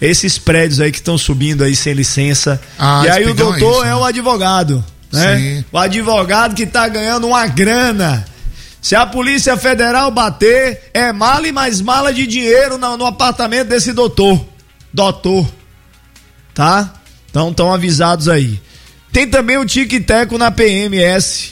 esses prédios aí que estão subindo aí sem licença. E aí o doutor é o advogado, né? Sim. O advogado que tá ganhando uma grana. Se a Polícia Federal bater, é mala e mais mala de dinheiro no apartamento desse doutor. Tá? Então estão avisados aí. Tem também o tique-teco na PMS.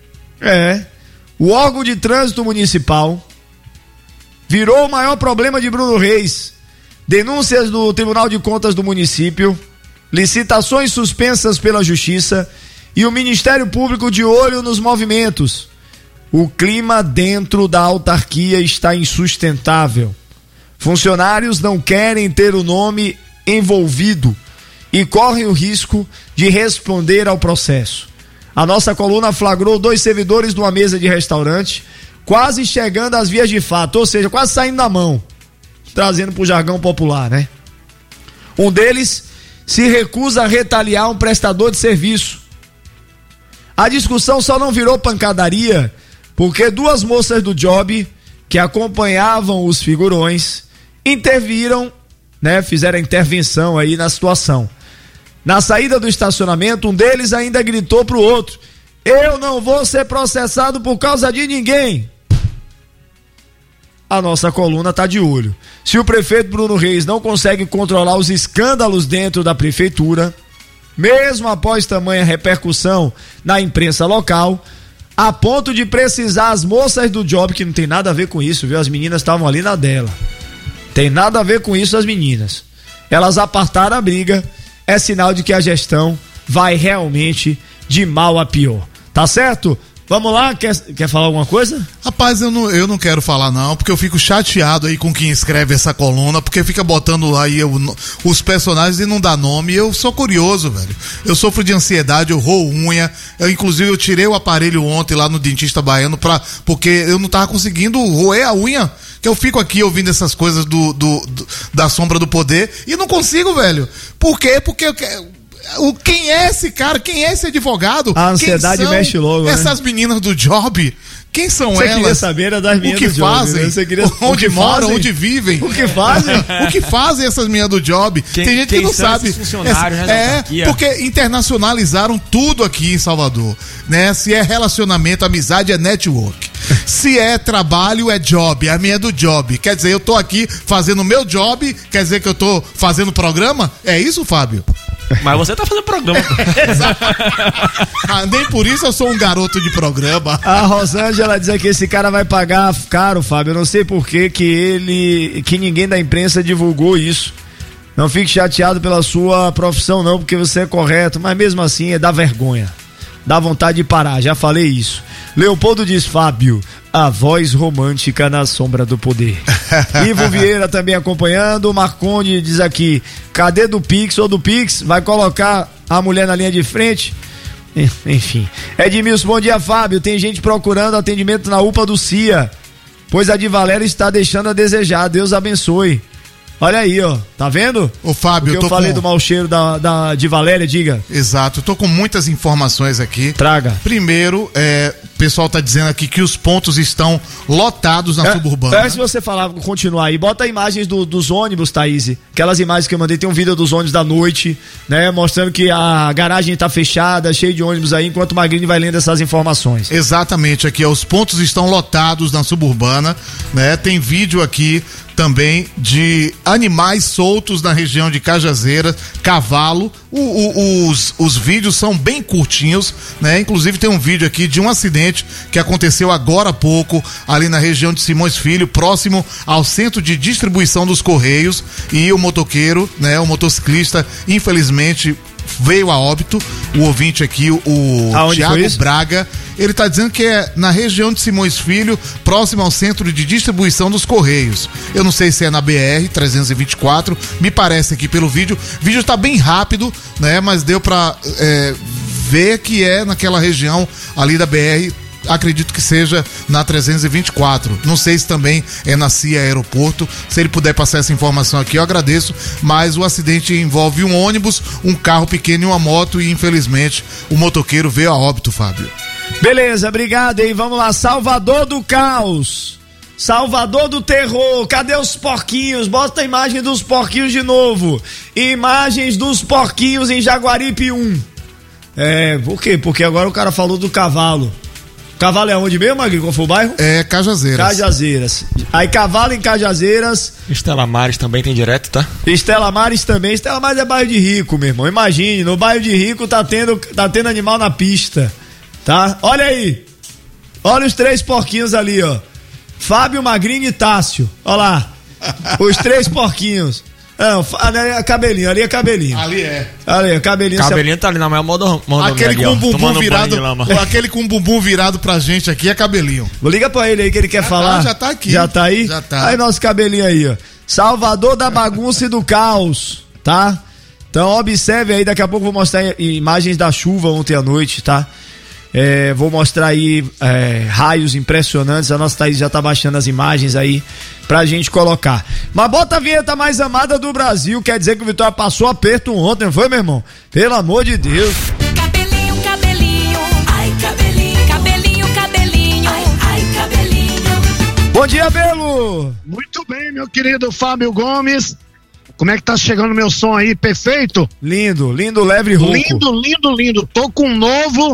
O órgão de trânsito municipal virou o maior problema de Bruno Reis. Denúncias do Tribunal de Contas do município, licitações suspensas pela Justiça e o Ministério Público de olho nos movimentos. O clima dentro da autarquia está insustentável. Funcionários não querem ter o nome envolvido e correm o risco de responder ao processo. A nossa coluna flagrou 2 servidores de uma mesa de restaurante, quase chegando às vias de fato, ou seja, quase saindo da mão, trazendo pro jargão popular, né? Um deles se recusa a retaliar um prestador de serviço. A discussão só não virou pancadaria porque 2 moças do job que acompanhavam os figurões interviram, né? Fizeram a intervenção aí na situação. Na saída do estacionamento, um deles ainda gritou pro outro: eu não vou ser processado por causa de ninguém. A nossa coluna tá de olho. Se o prefeito Bruno Reis não consegue controlar os escândalos dentro da prefeitura, mesmo após tamanha repercussão na imprensa local, a ponto de precisar as moças do job, que não tem nada a ver com isso, viu? As meninas estavam ali na dela. Tem nada a ver com isso as meninas. Elas apartaram a briga. É sinal de que a gestão vai realmente de mal a pior. Tá certo? Vamos lá, quer falar alguma coisa? Rapaz, eu não quero falar não, porque eu fico chateado aí com quem escreve essa coluna, porque fica botando aí os personagens e não dá nome. Eu sou curioso, velho. Eu sofro de ansiedade, eu roo unha. Inclusive, eu tirei o aparelho ontem lá no dentista baiano porque eu não tava conseguindo roer a unha. Que eu fico aqui ouvindo essas coisas da sombra do poder e não consigo, velho. Por quê? Porque quem é esse cara? Quem é esse advogado? A ansiedade mexe logo, essas meninas do job? Quem são elas? Você queria saber das meninas do job? O que fazem? Você queria... Onde moram? Onde vivem? O que fazem? O que fazem essas meninas do job? Tem gente que não sabe. Funcionários, porque internacionalizaram tudo aqui em Salvador, né? Se é relacionamento, amizade, é network. Se é trabalho, é job. A minha é do job. Quer dizer, eu tô aqui fazendo o meu job, quer dizer que eu tô fazendo programa? É isso, Fábio? Mas você tá fazendo programa. Mas nem por isso eu sou um garoto de programa. A Rosângela diz que esse cara vai pagar caro, Fábio. Eu não sei por que ninguém da imprensa divulgou isso. Não fique chateado pela sua profissão não, porque você é correto, mas mesmo assim dá vergonha. Dá vontade de parar, já falei isso. Leopoldo diz: Fábio, a voz romântica na sombra do poder. Ivo Vieira também acompanhando. Marconde diz aqui: cadê do Pix ou do Pix? Vai colocar a mulher na linha de frente? Enfim. Edmilson, bom dia, Fábio. Tem gente procurando atendimento na UPA do CIA, pois a de Valéria está deixando a desejar. Deus abençoe. Olha aí, ó, tá vendo? Ô Fábio, eu falei do mau cheiro de Valéria, diga. Exato, eu tô com muitas informações aqui. Traga. Primeiro, o pessoal tá dizendo aqui que os pontos estão lotados na suburbana. Antes de você falar, continuar aí, bota imagens dos ônibus, Thaís. Aquelas imagens que eu mandei, tem um vídeo dos ônibus da noite, né? Mostrando que a garagem tá fechada, cheio de ônibus aí, enquanto o Magrini vai lendo essas informações. Exatamente, aqui, ó, os pontos estão lotados na suburbana, né? Tem vídeo aqui também de animais soltos na região de Cajazeiras, cavalo. Os vídeos são bem curtinhos, né? Inclusive tem um vídeo aqui de um acidente que aconteceu agora há pouco ali na região de Simões Filho, próximo ao centro de distribuição dos Correios, e o motoqueiro, né? O motociclista, infelizmente, veio a óbito. O ouvinte aqui, o Thiago Braga, ele tá dizendo que é na região de Simões Filho, próximo ao centro de distribuição dos Correios. Eu não sei se é na BR-324, me parece aqui pelo vídeo. O vídeo tá bem rápido, né? Mas deu pra ver que é naquela região ali da BR. Acredito que seja na 324. Não sei se também é na CIA Aeroporto. Se ele puder passar essa informação aqui, eu agradeço. Mas o acidente envolve um ônibus, um carro pequeno e uma moto, e infelizmente o motoqueiro veio a óbito, Fábio. Beleza, obrigado, hein? Vamos lá, Salvador do Caos. Salvador do terror, cadê os porquinhos? Bota a imagem dos porquinhos de novo. Imagens dos porquinhos em Jaguaripe 1. Por quê? Porque agora o cara falou do cavalo. Cavalo é onde mesmo, Magui? Qual foi o bairro? É Cajazeiras. Cajazeiras. Aí Cavalo em Cajazeiras. Estela Maris também tem direto, tá? Estela Maris também. Estela Maris é bairro de rico, meu irmão. Imagine, no bairro de rico tá tendo animal na pista, tá? Olha aí. Olha os 3 porquinhos ali, ó. Fábio, Magrinho e Tássio. Olha lá. Os 3 porquinhos. Não, cabelinho, ali é cabelinho. Ali é. Ali é cabelinho. Cabelinho tá ali na maior moda. Aquele com o bumbum virado. Aquele com o bumbum virado pra gente aqui é cabelinho. Liga pra ele aí que ele quer falar. Já tá aqui. Já tá aí? Já tá. Aí nosso cabelinho aí, ó. Salvador da bagunça e do caos, tá? Então observe aí, daqui a pouco eu vou mostrar imagens da chuva ontem à noite, tá? Vou mostrar aí raios impressionantes. A nossa Thaís já tá baixando as imagens aí pra gente colocar. Mas bota a vinheta mais amada do Brasil. Quer dizer que o Vitória passou aperto ontem, não foi, meu irmão? Pelo amor de Deus. Cabelinho, cabelinho, ai cabelinho, cabelinho, cabelinho, ai cabelinho. Bom dia, Belo. Muito bem, meu querido Fábio Gomes. Como é que tá chegando meu som aí? Perfeito? Lindo, leve e rouco. Lindo. Tô com um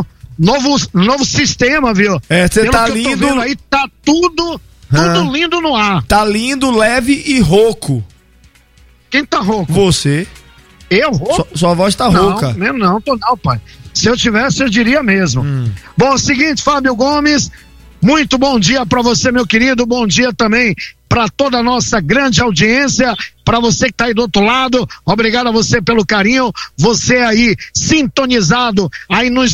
novo sistema, viu? Você tá lindo. Aí tá tudo lindo no ar. Tá lindo, leve e rouco. Quem tá rouco? Você. Eu rouco? Sua voz tá rouca. Não, pai. Se eu tivesse, eu diria mesmo. Bom, seguinte, Fábio Gomes, muito bom dia pra você, meu querido. Bom dia também para toda a nossa grande audiência, para você que tá aí do outro lado, obrigado a você pelo carinho, você aí sintonizado aí nos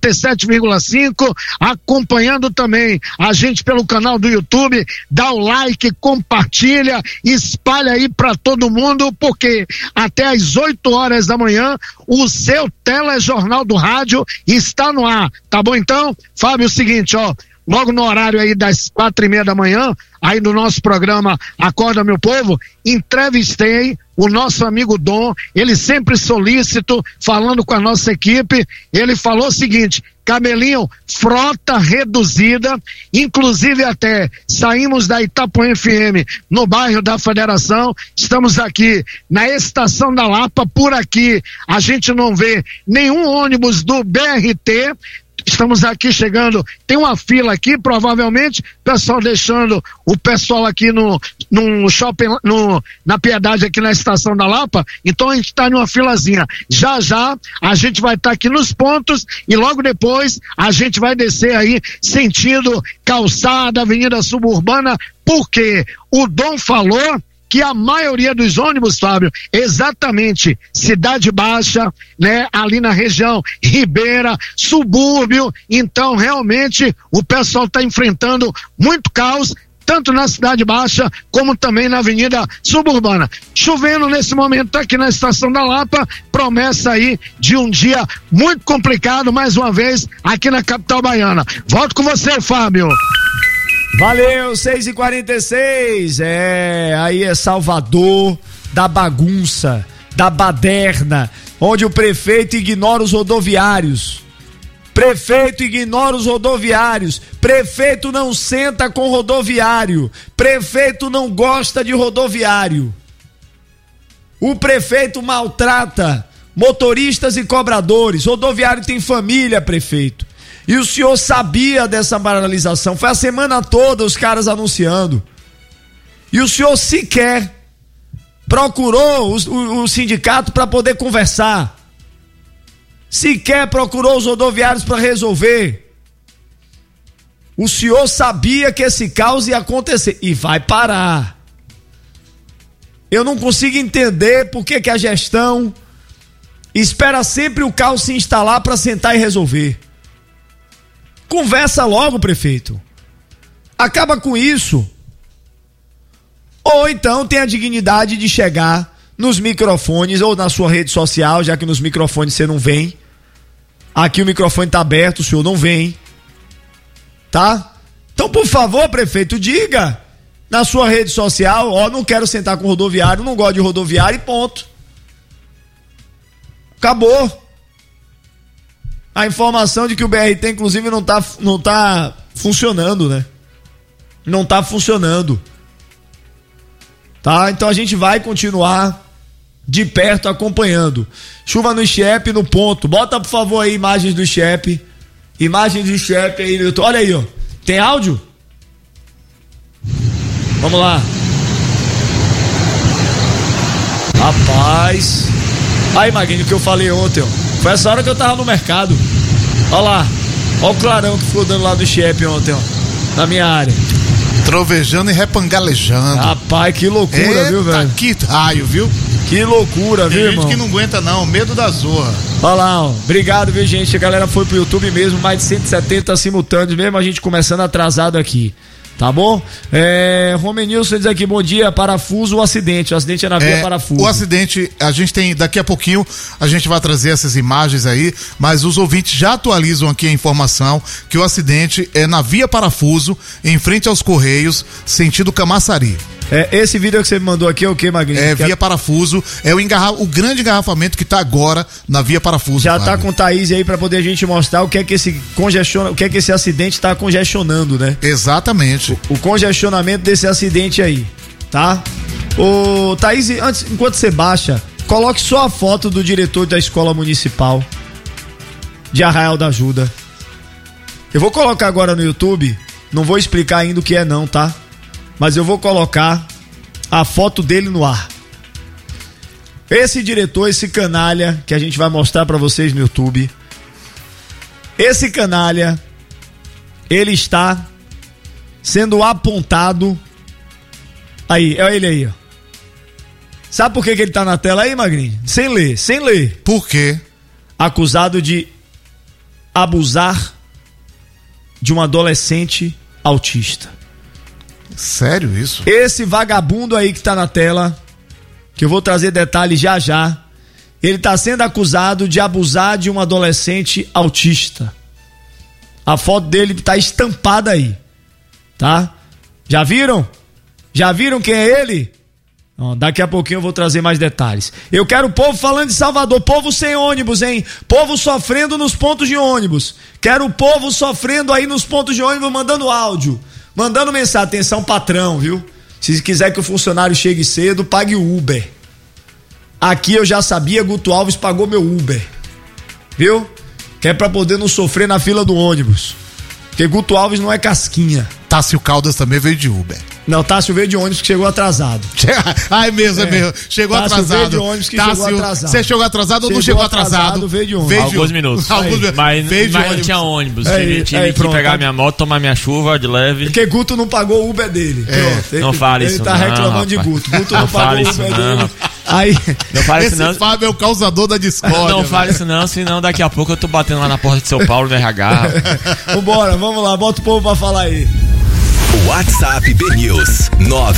97,5, acompanhando também a gente pelo canal do YouTube, dá o like, compartilha, espalha aí para todo mundo, porque até às 8 horas da manhã o seu telejornal do rádio está no ar, tá bom então? Fábio, é o seguinte, ó, logo no horário aí das 4:30 da manhã, aí no nosso programa Acorda Meu Povo, entrevistei o nosso amigo Dom, ele sempre solícito, falando com a nossa equipe, ele falou o seguinte: Cabelinho, frota reduzida, inclusive até saímos da Itapuã FM, no bairro da Federação, estamos aqui na Estação da Lapa, por aqui a gente não vê nenhum ônibus do BRT, estamos aqui chegando, tem uma fila aqui, provavelmente, pessoal deixando o pessoal aqui no shopping, na Piedade, aqui na Estação da Lapa, então a gente está numa filazinha. Já a gente vai estar aqui nos pontos e logo depois a gente vai descer aí sentido Calçada, Avenida Suburbana, porque o Dom falou que a maioria dos ônibus, Fábio, exatamente Cidade Baixa, né, ali na região Ribeira, subúrbio, então realmente o pessoal está enfrentando muito caos, tanto na Cidade Baixa, como também na Avenida Suburbana. Chovendo nesse momento aqui na Estação da Lapa, promessa aí de um dia muito complicado, mais uma vez, aqui na capital baiana. Volto com você, Fábio. Valeu, 6h46, aí é Salvador da bagunça, da baderna, onde o prefeito ignora os rodoviários. Prefeito não senta com rodoviário, prefeito não gosta de rodoviário. O prefeito maltrata motoristas e cobradores, rodoviário tem família, prefeito. E o senhor sabia dessa paralisação, foi a semana toda os caras anunciando. E o senhor sequer procurou o sindicato para poder conversar. Sequer procurou os rodoviários para resolver. O senhor sabia que esse caos ia acontecer e vai parar. Eu não consigo entender por que a gestão espera sempre o caos se instalar para sentar e resolver. Conversa logo, prefeito. Acaba com isso. Ou então tem a dignidade de chegar nos microfones ou na sua rede social, já que nos microfones você não vem. Aqui o microfone tá aberto, o senhor não vem. Tá? Então, por favor, prefeito, diga na sua rede social, não quero sentar com rodoviário, não gosto de rodoviário e ponto. Acabou. A informação de que o BRT, inclusive, não tá funcionando, né? não tá funcionando. Tá? Então a gente vai continuar de perto acompanhando. Chuva no Chiep, no ponto. Bota, por favor, aí imagens do Chiep. Imagens do Chiep aí no YouTube. Olha aí, ó. Tem áudio? Vamos lá. Rapaz. Aí, Magrinho, o que eu falei ontem, ó. Foi essa hora que eu tava no mercado. Olha lá. Olha o clarão que ficou dando lá do Chiep ontem, ó. Na minha área. Trovejando e repangalejando. Rapaz, que loucura, Eita, viu, velho? Que raio, viu? Que loucura, Tem viu, gente irmão? que não aguenta não, medo da zorra. Olha lá, ó. Obrigado, viu, gente? A galera foi pro YouTube mesmo, mais de 170 simultâneos, mesmo a gente começando atrasado aqui. Tá bom? Romenilson diz aqui, bom dia, parafuso, o acidente é na via parafuso. O acidente, a gente tem, daqui a pouquinho, a gente vai trazer essas imagens aí, mas os ouvintes já atualizam aqui a informação que o acidente é na via parafuso, em frente aos Correios, sentido Camaçari. Esse vídeo que você me mandou aqui é o que, Magrinho? Via parafuso, é o grande engarrafamento que tá agora na via parafuso. Já Fábio. tá com o Thaís aí pra poder a gente mostrar o que é que esse acidente tá congestionando, né? Exatamente. O congestionamento desse acidente aí, tá? Ô, Thaís, enquanto você baixa, coloque só a foto do diretor da escola municipal de Arraial da Ajuda. Eu vou colocar agora no YouTube, não vou explicar ainda o que é não, tá? Mas eu vou colocar a foto dele no ar. Esse diretor, esse canalha, que a gente vai mostrar pra vocês no YouTube. Esse canalha, ele está sendo apontado. Aí, é ele aí, ó. Sabe por que ele tá na tela aí, Magrinho? Sem ler. Por quê? Acusado de abusar de um adolescente autista. Sério isso? Esse vagabundo aí que tá na tela, que eu vou trazer detalhes já, ele tá sendo acusado de abusar de um adolescente autista. A foto dele tá estampada aí, tá? Já viram? Já viram quem é ele? Não, daqui a pouquinho eu vou trazer mais detalhes. Eu quero o povo falando de Salvador, povo sem ônibus, hein? Povo sofrendo nos pontos de ônibus. Quero o povo sofrendo aí nos pontos de ônibus, mandando áudio. Mandando mensagem, atenção patrão, viu? Se quiser que o funcionário chegue cedo, pague o Uber. Aqui eu já sabia, Guto Alves pagou meu Uber. Viu? Que é pra poder não sofrer na fila do ônibus. Porque Guto Alves não é casquinha. Tássio Caldas também veio de Uber. Não, Tássio veio de ônibus que chegou atrasado. É mesmo. Chegou Tássio atrasado. veio de ônibus que chegou atrasado. Você chegou atrasado ou não chegou atrasado? Veio de ônibus. Alguns minutos. Mas não tinha ônibus. Tive que pegar minha moto, tomar minha chuva de leve. Porque Guto não pagou o Uber dele. Pronto, não fale isso, ele tá reclamando de Guto. Guto não pagou o Uber dele. Aí, não fale isso, não. Esse Fábio é o causador da discórdia. Não fale isso, não, senão daqui a pouco eu tô batendo lá na porta de São Paulo no RH. Vambora, vamos lá, bota o povo pra falar aí. WhatsApp BNews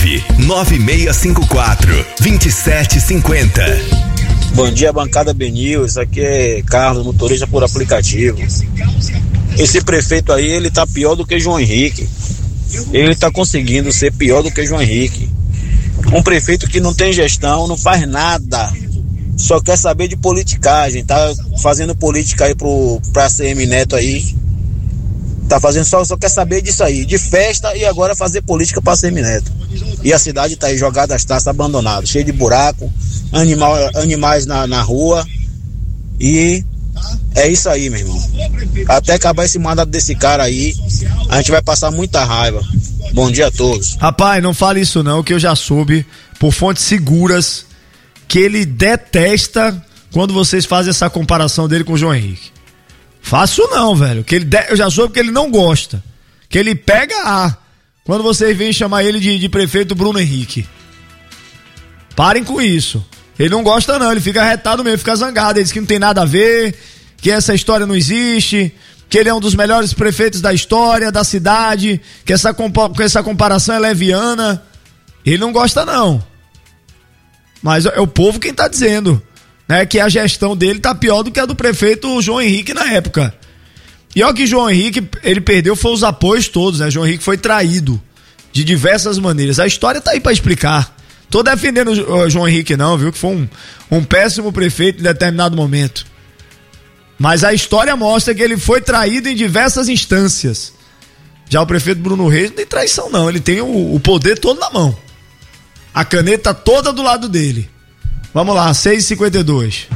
99654-2750. Bom dia, bancada BNews. Aqui é Carlos, motorista por aplicativo. Esse prefeito aí, ele tá pior do que João Henrique. Ele tá conseguindo ser pior do que João Henrique. Um prefeito que não tem gestão, não faz nada, só quer saber de politicagem, tá fazendo política aí pra CM Neto aí, tá fazendo só quer saber disso aí, de festa, e agora fazer política pra CM Neto. E a cidade tá aí jogada as taças, abandonada, cheia de buraco, animais na rua, e é isso aí, meu irmão. Até acabar esse mandato desse cara aí, a gente vai passar muita raiva. Bom dia a todos. Rapaz, não fale isso não, que eu já soube, por fontes seguras, que ele detesta quando vocês fazem essa comparação dele com o João Henrique. Faço não, velho, que eu já soube que ele não gosta, que ele pega quando vocês vêm chamar ele de prefeito Bruno Henrique. Parem com isso. Ele não gosta não, ele fica retado mesmo, fica zangado, ele diz que não tem nada a ver, que essa história não existe, que ele é um dos melhores prefeitos da história, da cidade, que essa comparação é leviana. Ele não gosta não. Mas é o povo quem tá dizendo, né, que a gestão dele tá pior do que a do prefeito João Henrique na época. E olha que João Henrique, ele perdeu foi os apoios todos, né? João Henrique foi traído de diversas maneiras. A história tá aí pra explicar. Tô defendendo o João Henrique não, viu? Que foi um péssimo prefeito em determinado momento. Mas a história mostra que ele foi traído em diversas instâncias. Já o prefeito Bruno Reis não tem traição não, ele tem o poder todo na mão. A caneta toda do lado dele. Vamos lá, 6h52.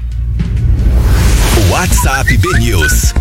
WhatsApp BNews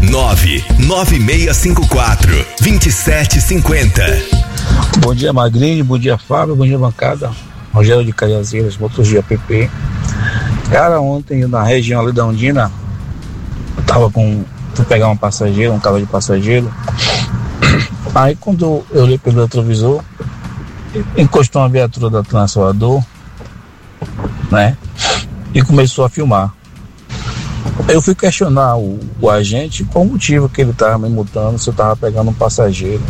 99654-2750. Bom dia, Magrinho, bom dia, Fábio, bom dia, bancada. Rogério de Caiazeiras, motorista PP. Cara, ontem na região ali da Ondina, eu fui pegar um carro de passageiro. Aí quando eu olhei pelo retrovisor, encostou uma viatura da Transalvador, né? E começou a filmar. Eu fui questionar o agente qual o motivo que ele estava me multando, se eu estava pegando um passageiro.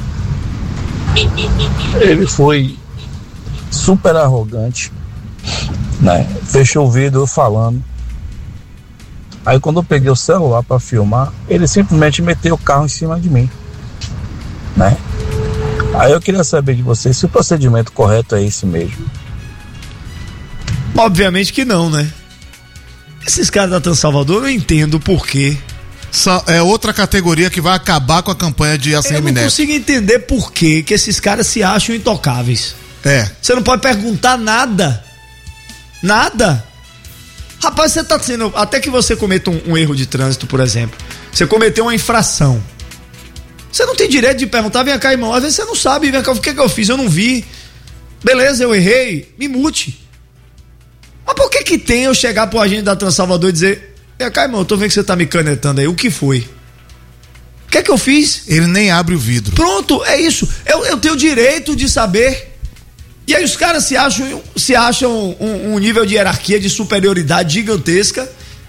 Ele foi super arrogante, né? Fechou o vidro falando. Aí quando eu peguei o celular para filmar, ele simplesmente meteu o carro em cima de mim, né? Aí eu queria saber de vocês se o procedimento correto é esse mesmo. Obviamente que não, né? Esses caras da Transalvador, eu não entendo por quê. É outra categoria que vai acabar com a campanha de ACM Neto. Eu não consigo entender por quê que esses caras se acham intocáveis. Você não pode perguntar nada. Nada. Rapaz, você tá sendo... Até que você cometa um erro de trânsito, por exemplo. Você cometeu uma infração. Você não tem direito de perguntar, vem cá, irmão. Às vezes você não sabe, vem cá, o que eu fiz? Eu não vi. Beleza, eu errei. Me multe. Mas por que tem eu chegar pro agente da Transalvador e dizer, vem cá, irmão, eu tô vendo que você tá me canetando aí. O que foi? O que é que eu fiz? Ele nem abre o vidro. Pronto, é isso. Eu tenho o direito de saber. E aí os caras se acham um nível de hierarquia, de superioridade gigantesca,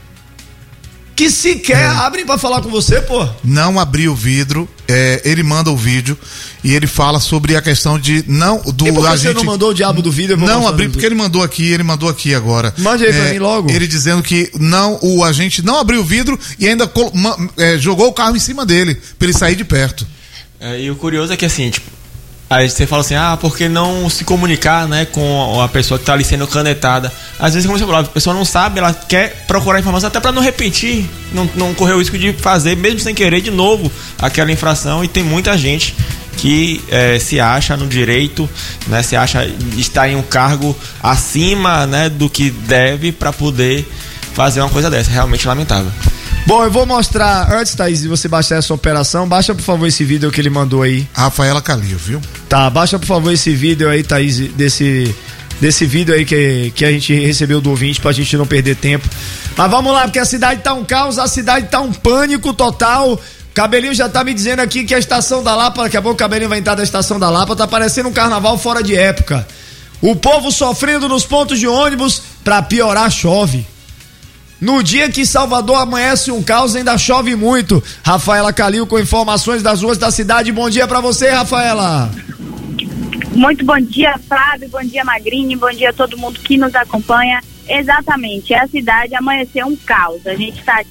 que sequer abrem pra falar com você, pô. Não abriu o vidro, ele manda o vídeo e ele fala sobre a questão de não do e por que agente... você não mandou o diabo do vídeo? Não abri porque ele mandou aqui agora. Mande aí pra mim logo. Ele dizendo que o agente não abriu o vidro e ainda jogou o carro em cima dele pra ele sair de perto. E o curioso é que assim, tipo, aí você fala assim, por que não se comunicar, né, com a pessoa que tá ali sendo canetada? Às vezes, como você falou, a pessoa não sabe, ela quer procurar informação até pra não repetir, não correr o risco de fazer, mesmo sem querer, de novo, aquela infração. E tem muita gente que se acha no direito, né, se acha estar em um cargo acima, né, do que deve pra poder fazer uma coisa dessa. Realmente lamentável. Bom, eu vou mostrar, antes, Thaís, de você baixar essa operação, baixa por favor esse vídeo que ele mandou aí. Rafaela Calil, viu? Tá, baixa por favor esse vídeo aí, Thaís, desse vídeo aí que a gente recebeu do ouvinte, pra gente não perder tempo. Mas vamos lá, porque a cidade tá um caos, a cidade tá um pânico total. Cabelinho já tá me dizendo aqui que a Estação da Lapa, daqui a pouco o Cabelinho vai entrar da Estação da Lapa, tá parecendo um carnaval fora de época. O povo sofrendo nos pontos de ônibus, pra piorar chove. No dia que Salvador amanhece um caos, ainda chove muito. Rafaela Calil com informações das ruas da cidade. Bom dia pra você, Rafaela. Muito bom dia, Fábio. Bom dia, Magrini. Bom dia a todo mundo que nos acompanha. Exatamente, a cidade amanheceu um caos. A gente tá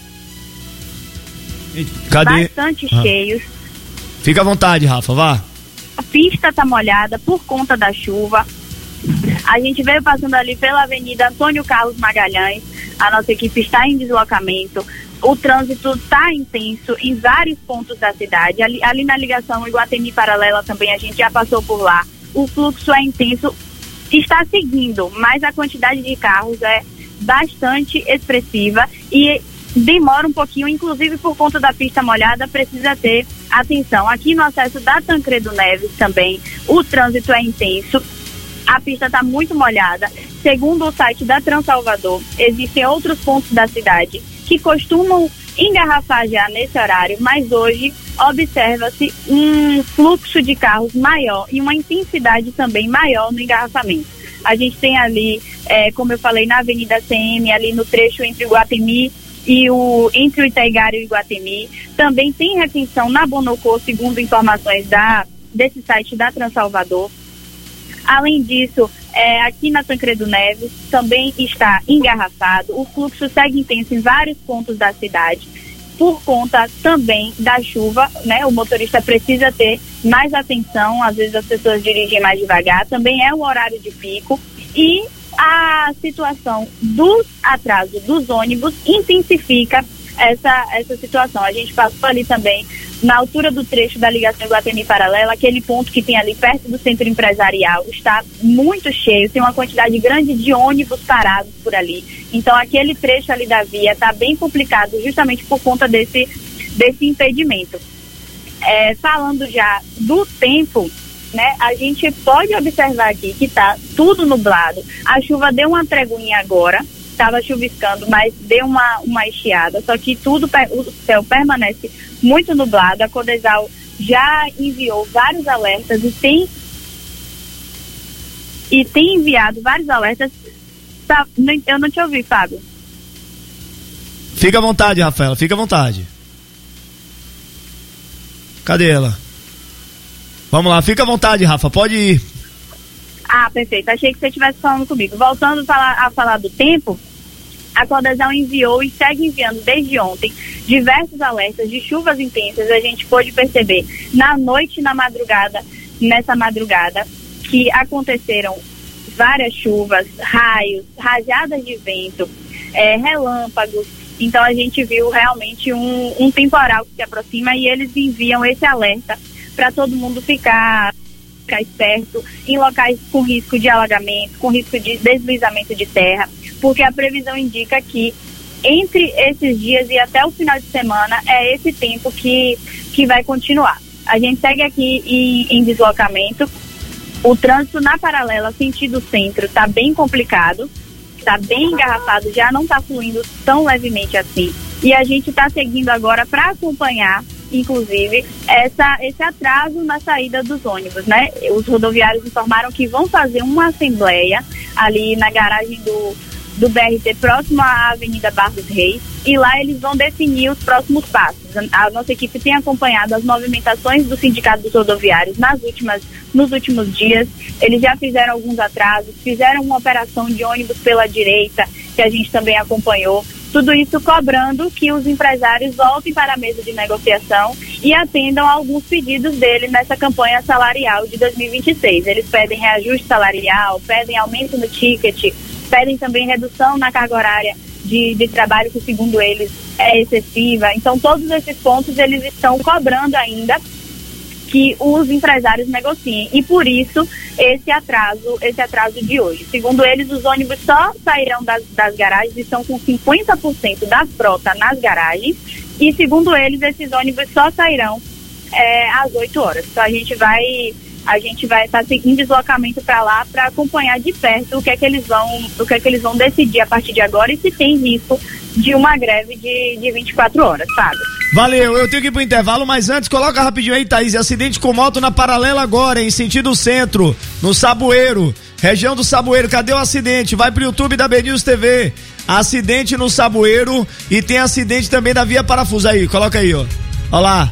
bastante cheios. Fica à vontade, Rafa, vá. A pista tá molhada por conta da chuva. A gente veio passando ali pela Avenida Antônio Carlos Magalhães. A nossa equipe está em deslocamento. O trânsito está intenso em vários pontos da cidade. Ali na ligação Iguatemi Paralela também a gente já passou por lá. O fluxo é intenso, está seguindo, mas a quantidade de carros é bastante expressiva e demora um pouquinho, inclusive por conta da pista molhada, precisa ter atenção. Aqui no acesso da Tancredo Neves também, o trânsito é intenso. A pista está muito molhada. Segundo o site da Transalvador, existem outros pontos da cidade que costumam engarrafar já nesse horário, mas hoje observa-se um fluxo de carros maior e uma intensidade também maior no engarrafamento. A gente tem ali, como eu falei, na Avenida CM, ali no trecho entre o Iguatemi entre o Itaigara e o Iguatemi. Também tem retenção na Bonocô, segundo informações desse site da Transalvador. Além disso, aqui na Tancredo Neves também está engarrafado. O fluxo segue intenso em vários pontos da cidade, por conta também da chuva, né? O motorista precisa ter mais atenção, às vezes as pessoas dirigem mais devagar, também é o horário de pico e a situação dos atrasos dos ônibus intensifica essa situação. A gente passou ali também na altura do trecho da ligação Iguatemi Paralela, aquele ponto que tem ali perto do centro empresarial, está muito cheio, tem uma quantidade grande de ônibus parados por ali. Então aquele trecho ali da via está bem complicado justamente por conta desse impedimento. Falando já do tempo, né, a gente pode observar aqui que está tudo nublado. A chuva deu uma treguinha agora, estava chuviscando, mas deu uma estiada, só que o céu permanece muito nublado. A Codesal já enviou vários alertas e tem enviado vários alertas. Eu não te ouvi, Fábio. Fica à vontade, Rafaela, fica à vontade. Cadê ela? Vamos lá, fica à vontade, Rafa, pode ir. Ah, perfeito, achei que você estivesse falando comigo. Voltando a falar do tempo, a Codesal enviou e segue enviando desde ontem diversos alertas de chuvas intensas. A gente pôde perceber na noite e nessa madrugada, que aconteceram várias chuvas, raios, rajadas de vento, relâmpagos. Então a gente viu realmente um temporal que se aproxima e eles enviam esse alerta para todo mundo ficar esperto em locais com risco de alagamento, com risco de deslizamento de terra, porque a previsão indica que entre esses dias e até o final de semana é esse tempo que vai continuar. A gente segue aqui em deslocamento. O trânsito na paralela sentido centro está bem complicado, está bem engarrafado, já não está fluindo tão levemente assim. E a gente está seguindo agora para acompanhar, inclusive, esse atraso na saída dos ônibus, né? Os rodoviários informaram que vão fazer uma assembleia ali na garagem do BRT, próximo à Avenida Barros Reis, e lá eles vão definir os próximos passos. A nossa equipe tem acompanhado as movimentações do Sindicato dos Rodoviários nos últimos dias. Eles já fizeram alguns atrasos, fizeram uma operação de ônibus pela direita, que a gente também acompanhou. Tudo isso cobrando que os empresários voltem para a mesa de negociação e atendam a alguns pedidos dele nessa campanha salarial de 2026. Eles pedem reajuste salarial, pedem aumento no ticket, pedem também redução na carga horária de trabalho, que segundo eles é excessiva. Então todos esses pontos eles estão cobrando ainda que os empresários negociem, e por isso esse atraso de hoje. Segundo eles, os ônibus só sairão das garagens, estão com 50% da frota nas garagens, e segundo eles, esses ônibus só sairão às 8 horas. Então a gente vai estar em deslocamento para lá para acompanhar de perto o que é que eles vão decidir a partir de agora, e se tem risco de uma greve de 24 horas, sabe? Valeu, eu tenho que ir pro intervalo, mas antes, coloca rapidinho aí, Thaís, acidente com moto na paralela agora, em sentido centro, no Saboeiro, região do Saboeiro. Cadê o acidente? Vai pro YouTube da BNews TV, acidente no Saboeiro, e tem acidente também da Via Parafuso aí, coloca aí, ó. Olha lá,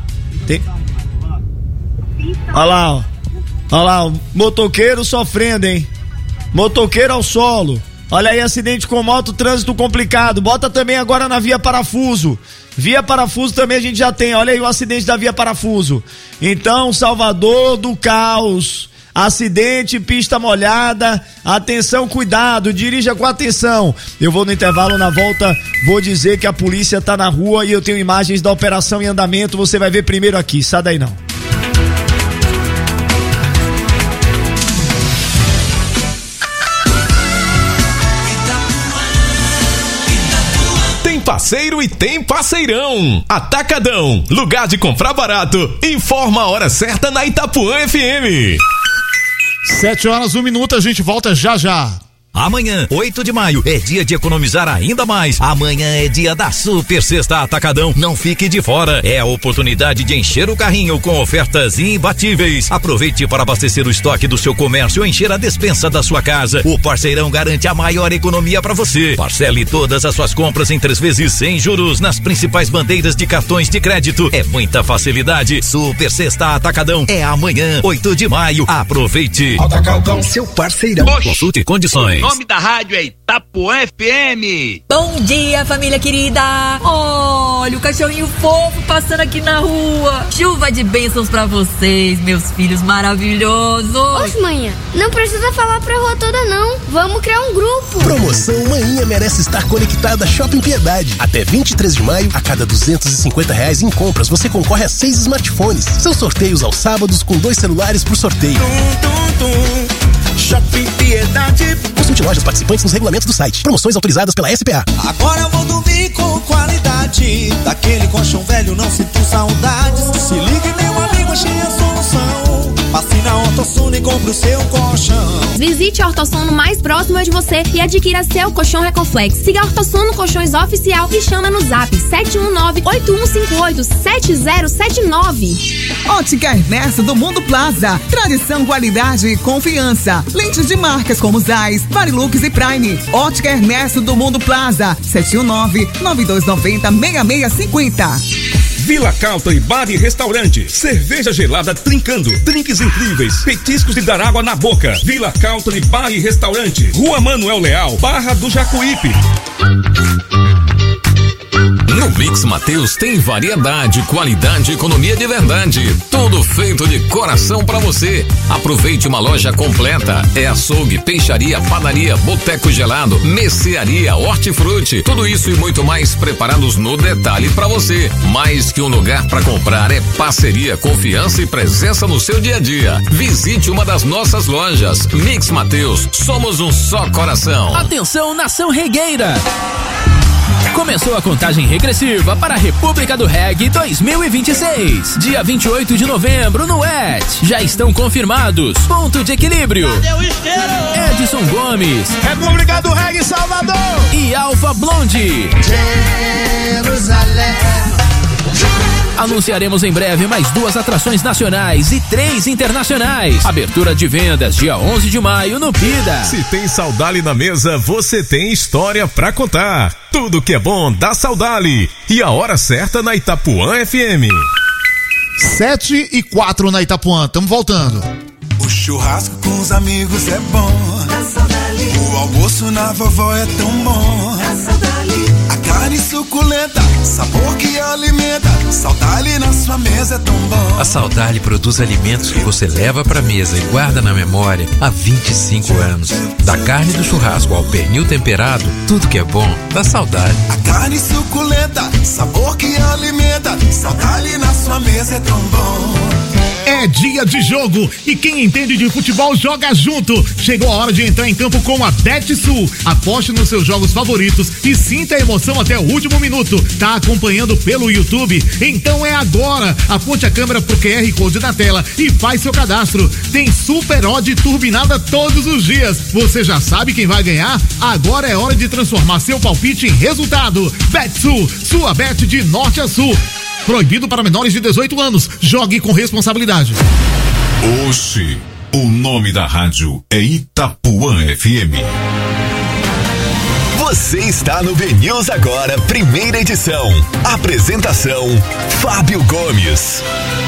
olha lá, ó. Olha lá, o motoqueiro sofrendo, hein? Motoqueiro ao solo. Olha aí, acidente com moto, trânsito complicado. Bota também agora na Via Parafuso. Via Parafuso também a gente já tem. Olha aí o acidente da Via Parafuso. Então, Salvador do caos. Acidente, pista molhada. Atenção, cuidado, dirija com atenção. Eu vou no intervalo, na volta vou dizer que a polícia tá na rua e eu tenho imagens da operação em andamento. Você vai ver primeiro aqui, sai daí não. Parceiro e tem parceirão. Atacadão, lugar de comprar barato. Informa a hora certa na Itapuã FM. 7h01, a gente volta já já. Amanhã, 8 de maio, é dia de economizar ainda mais. Amanhã é dia da Super Sexta Atacadão. Não fique de fora. É a oportunidade de encher o carrinho com ofertas imbatíveis. Aproveite para abastecer o estoque do seu comércio ou encher a despensa da sua casa. O Parceirão garante a maior economia para você. Parcele todas as suas compras em 3 vezes sem juros nas principais bandeiras de cartões de crédito. É muita facilidade. Super Sexta Atacadão é amanhã, 8 de maio. Aproveite. Atacadão, seu parceirão. Consulte condições. nome da rádio é Itapuã FM. Bom dia, família querida. Olha o cachorrinho fofo passando aqui na rua. Chuva de bênçãos pra vocês, meus filhos maravilhosos. Oxe, manhã, não precisa falar pra rua toda não. Vamos criar um grupo. Promoção Manhã merece estar conectada a Shopping Piedade. Até 23 de maio, a cada R$250 em compras, você concorre a 6 smartphones. São sorteios aos sábados com 2 celulares por sorteio. Shopping Piedade. Consulte lojas participantes nos regulamentos do site. Promoções autorizadas pela SPA. Agora eu vou dormir com qualidade. Daquele colchão velho não sinto saudades. Se liga em meu amigo, achei a solução. Passe na Ortosono e compre o seu colchão. Visite a Ortosono mais próxima de você e adquira seu colchão Recoflex. Siga a Ortosono Colchões Oficial e chama no zap 719-8158-7079. Ótica Ernesto do Mundo Plaza. Tradição, qualidade e confiança. Lentes de marcas como Zeiss, Varilux e Prime. Ótica Ernesto do Mundo Plaza. 719-9290-6650. Vila Country Bar e Restaurante. Cerveja gelada trincando. Drinks incríveis. Petiscos de dar água na boca. Vila Country Bar e Restaurante. Rua Manuel Leal, Barra do Jacuípe. No Mix Mateus tem variedade, qualidade e economia de verdade. Tudo feito de coração pra você. Aproveite uma loja completa. É açougue, peixaria, padaria, boteco gelado, mercearia, hortifruti. Tudo isso e muito mais preparados no detalhe pra você. Mais que um lugar pra comprar, é parceria, confiança e presença no seu dia a dia. Visite uma das nossas lojas. Mix Mateus, somos um só coração. Atenção, nação regueira! Começou a contagem regressiva para a República do Reggae 2026. Dia 28 de novembro no ET. Já estão confirmados. Ponto de Equilíbrio. Cadê o isqueiro? Edson Gomes. República do Reggae Salvador. E Alfa Blonde. Jerusalém. Anunciaremos em breve mais 2 atrações nacionais e 3 internacionais. Abertura de vendas dia 11 de maio no Pida. Se tem Saudali na mesa, você tem história pra contar. Tudo que é bom dá Saudali. E a hora certa na Itapuã FM. 7:04 na Itapuã, tamo voltando. O churrasco com os amigos é bom. Dá Saudali. O almoço na vovó é tão bom. Dá Saudali. A carne suculenta, sabor que alimenta. Saudali na sua mesa é tão bom. A Saudali produz alimentos que você leva pra mesa e guarda na memória há 25 anos. Da carne do churrasco ao pernil temperado, tudo que é bom dá Saudali. A carne suculenta, sabor que alimenta. Saudali na sua mesa é tão bom. É dia de jogo e quem entende de futebol joga junto. Chegou a hora de entrar em campo com a BetSul. Aposte nos seus jogos favoritos e sinta a emoção até o último minuto. Tá acompanhando pelo YouTube? Então é agora. Aponte a câmera pro QR Code na tela e faz seu cadastro. Tem super odd turbinada todos os dias. Você já sabe quem vai ganhar? Agora é hora de transformar seu palpite em resultado. BetSul, sua bet de norte a sul. Proibido para menores de 18 anos. Jogue com responsabilidade. Oxi, o nome da rádio é Itapuã FM. Você está no BNews Agora, primeira edição. Apresentação, Fábio Gomes.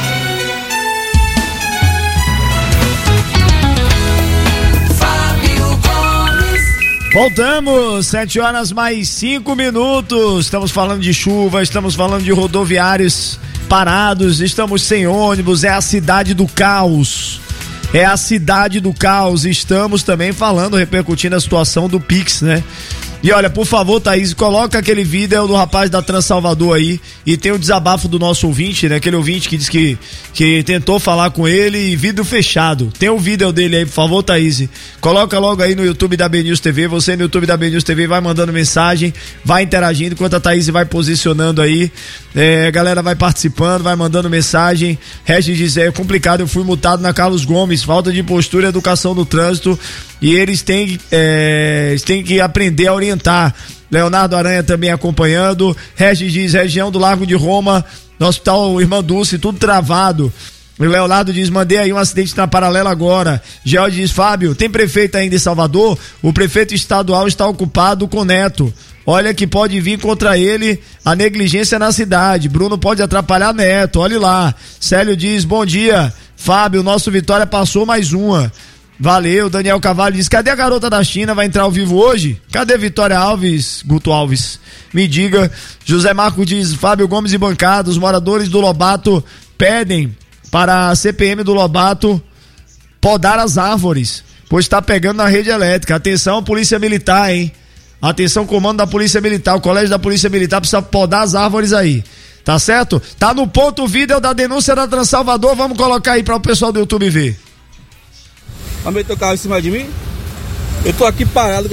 Voltamos, 7 horas mais 5 minutos. Estamos falando de chuva, estamos falando de rodoviários parados, estamos sem ônibus, é a cidade do caos. É a cidade do caos. Estamos também falando, repercutindo a situação do Pix, né? E olha, por favor, Thaís, coloca aquele vídeo do rapaz da Transalvador aí e tem o desabafo do nosso ouvinte, né? Aquele ouvinte que disse que tentou falar com ele e vidro fechado. Tem o vídeo dele aí, por favor, Thaís. Coloca logo aí no YouTube da BNews TV. Você no YouTube da BNews TV vai mandando mensagem, vai interagindo enquanto a Thaís vai posicionando aí. A galera vai participando, vai mandando mensagem. Regis diz, é complicado, eu fui multado na Carlos Gomes, falta de postura e educação no trânsito. E eles têm que aprender a orientar. Leonardo Aranha também acompanhando. Regis diz, região do Largo de Roma, no Hospital Irmã Dulce, tudo travado. O Leonardo diz, mandei aí um acidente na paralela agora. George diz, Fábio, tem prefeito ainda em Salvador? O prefeito estadual está ocupado com Neto. Olha que pode vir contra ele a negligência na cidade. Bruno pode atrapalhar Neto, olhe lá. Célio diz, bom dia, Fábio, nosso Vitória passou mais uma. Valeu, Daniel Cavalho diz, cadê a garota da China? Vai entrar ao vivo hoje? Cadê Vitória Alves, Guto Alves? Me diga. José Marco diz, Fábio Gomes e bancada, os moradores do Lobato pedem para a CPM do Lobato podar as árvores, pois está pegando na rede elétrica. Atenção, Polícia Militar, hein? Atenção, comando da Polícia Militar, o colégio da Polícia Militar precisa podar as árvores aí. Tá certo? Tá no ponto vídeo da denúncia da Transalvador, vamos colocar aí para o pessoal do YouTube ver. Também teu carro em cima de mim? Eu tô aqui parado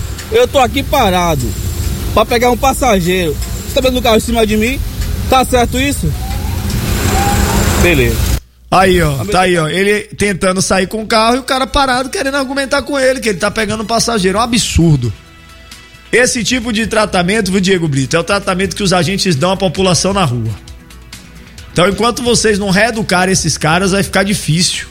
pra pegar um passageiro. Você tá vendo o carro em cima de mim? Tá certo isso? Beleza. Aí, ó, tá aí, ó, ele tentando sair com o carro e o cara parado querendo argumentar com ele, que ele tá pegando um passageiro, é um absurdo. Esse tipo de tratamento, viu, Diego Brito, é o tratamento que os agentes dão à população na rua. Então, enquanto vocês não reeducarem esses caras, vai ficar difícil.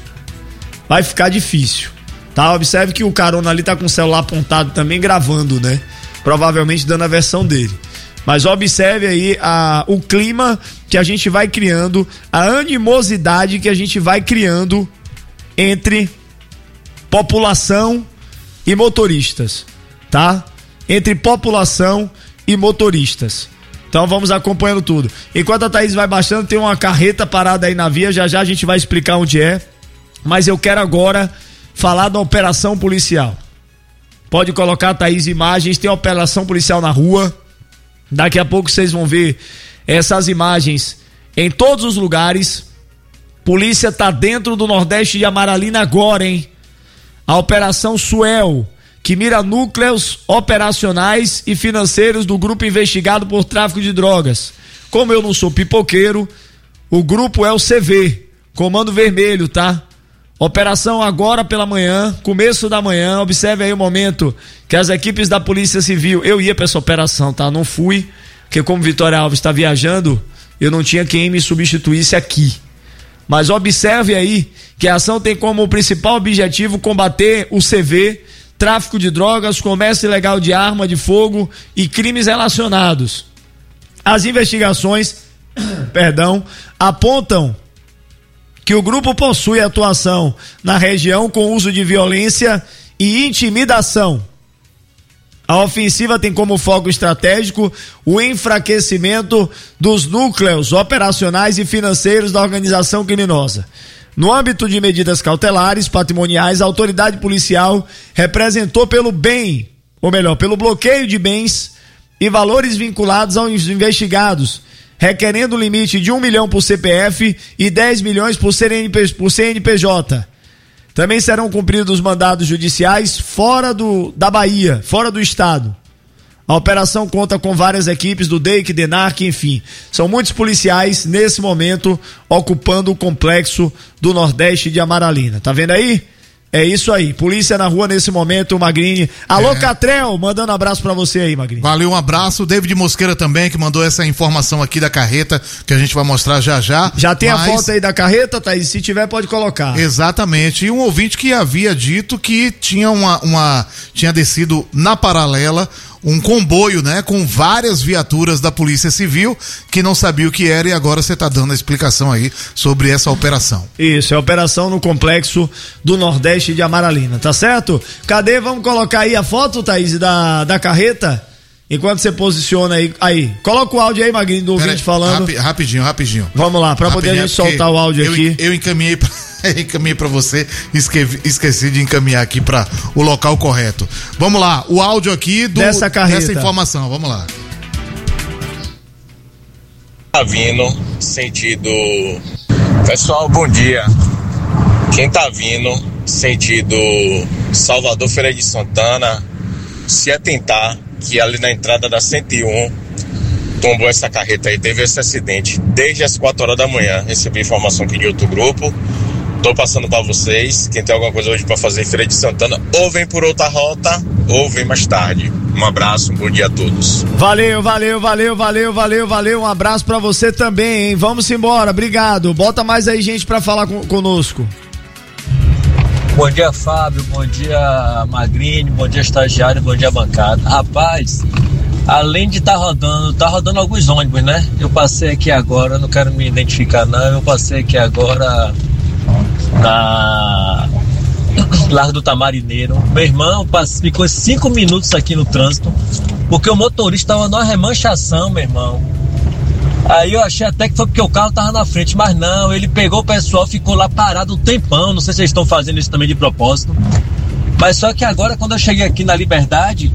Tá? Observe que o carona ali tá com o celular apontado também gravando, né? Provavelmente dando a versão dele. Mas observe aí o clima que a gente vai criando, a animosidade que a gente vai criando entre população e motoristas, tá? Entre população e motoristas. Então vamos acompanhando tudo. Enquanto a Thaís vai baixando, tem uma carreta parada aí na via, já a gente vai explicar onde é. Mas eu quero agora falar da operação policial. Pode colocar, Thaís, imagens, tem operação policial na rua. Daqui a pouco vocês vão ver essas imagens em todos os lugares. Polícia tá dentro do Nordeste de Amaralina agora, hein? A Operação Suel, que mira núcleos operacionais e financeiros do grupo investigado por tráfico de drogas. Como eu não sou pipoqueiro, o grupo é o CV, Comando Vermelho, tá? Operação agora pela manhã, começo da manhã. Observe aí o momento que as equipes da Polícia Civil, eu ia pra essa operação, tá? Não fui, porque como Vitória Alves está viajando, eu não tinha quem me substituísse aqui. Mas observe aí que a ação tem como principal objetivo combater o CV, tráfico de drogas, comércio ilegal de arma de fogo e crimes relacionados. As investigações, apontam que o grupo possui atuação na região com uso de violência e intimidação. A ofensiva tem como foco estratégico o enfraquecimento dos núcleos operacionais e financeiros da organização criminosa. No âmbito de medidas cautelares patrimoniais, a autoridade policial representou pelo bloqueio de bens e valores vinculados aos investigados, requerendo o limite de 1 milhão por CPF e 10 milhões por CNPJ. Também serão cumpridos mandados judiciais fora da Bahia, fora do estado. A operação conta com várias equipes do DEIC, DENARC, enfim. São muitos policiais, nesse momento, ocupando o complexo do Nordeste de Amaralina. Tá vendo aí? É isso aí, polícia na rua nesse momento, Magrini. Alô, Catrel, mandando um abraço pra você aí, Magrini. Valeu, um abraço. David Mosqueira também, que mandou essa informação aqui da carreta, que a gente vai mostrar já. Já tem a foto aí da carreta, Thaís? Se tiver, pode colocar. Exatamente. E um ouvinte que havia dito que tinha tinha descido na paralela um comboio, né, com várias viaturas da Polícia Civil, que não sabia o que era, e agora você tá dando a explicação aí sobre essa operação. Isso, é a operação no complexo do Nordeste de Amaralina, tá certo? Cadê? Vamos colocar aí a foto, Thaís, da carreta? Enquanto você posiciona aí. Coloca o áudio aí, Magrinho, do ouvinte falando. Rapidinho. Vamos lá, pra poder a gente soltar o áudio aqui. Eu encaminhei pra você, esqueci de encaminhar aqui pra o local correto. Vamos lá, o áudio aqui dessa informação, vamos lá. Tá vindo, sentido... Pessoal, bom dia. Quem tá vindo, sentido Salvador, Feira de Santana, se atentar que ali na entrada da 101 tombou essa carreta aí, teve esse acidente desde as 4 horas da manhã. Recebi informação aqui de outro grupo, tô passando pra vocês. Quem tem alguma coisa hoje pra fazer em Feira de Santana, ou vem por outra rota ou vem mais tarde. Um abraço, um bom dia a todos. Valeu, um abraço pra você também, hein? Vamos embora, obrigado. Bota mais aí gente pra falar conosco. Bom dia, Fábio, bom dia, Magrini, bom dia, estagiário, bom dia, bancada. Rapaz, além de tá rodando alguns ônibus, né? Eu passei aqui agora, não quero me identificar não, eu passei aqui agora Largo do Tamarineiro. Meu irmão ficou 5 minutos aqui no trânsito, porque o motorista estava numa remanchação, meu irmão. Aí eu achei até que foi porque o carro estava na frente, mas não, ele pegou o pessoal, ficou lá parado um tempão. Não sei se eles estão fazendo isso também de propósito. Mas só que agora, quando eu cheguei aqui na Liberdade,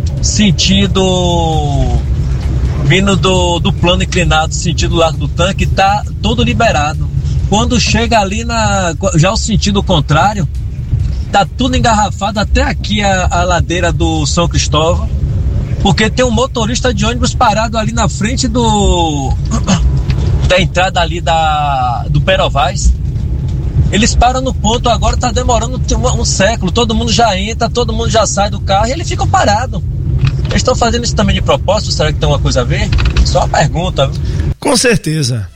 vindo do plano inclinado, sentido Largo do Tanque, tá todo liberado. Quando chega ali já o sentido contrário, tá tudo engarrafado até aqui a ladeira do São Cristóvão, porque tem um motorista de ônibus parado ali na frente da entrada ali do Perovais. Eles param no ponto, agora tá demorando um século, todo mundo já entra, todo mundo já sai do carro e eles ficam parados. Eles estão fazendo isso também de propósito? Será que tem uma coisa a ver? Só uma pergunta. Com certeza.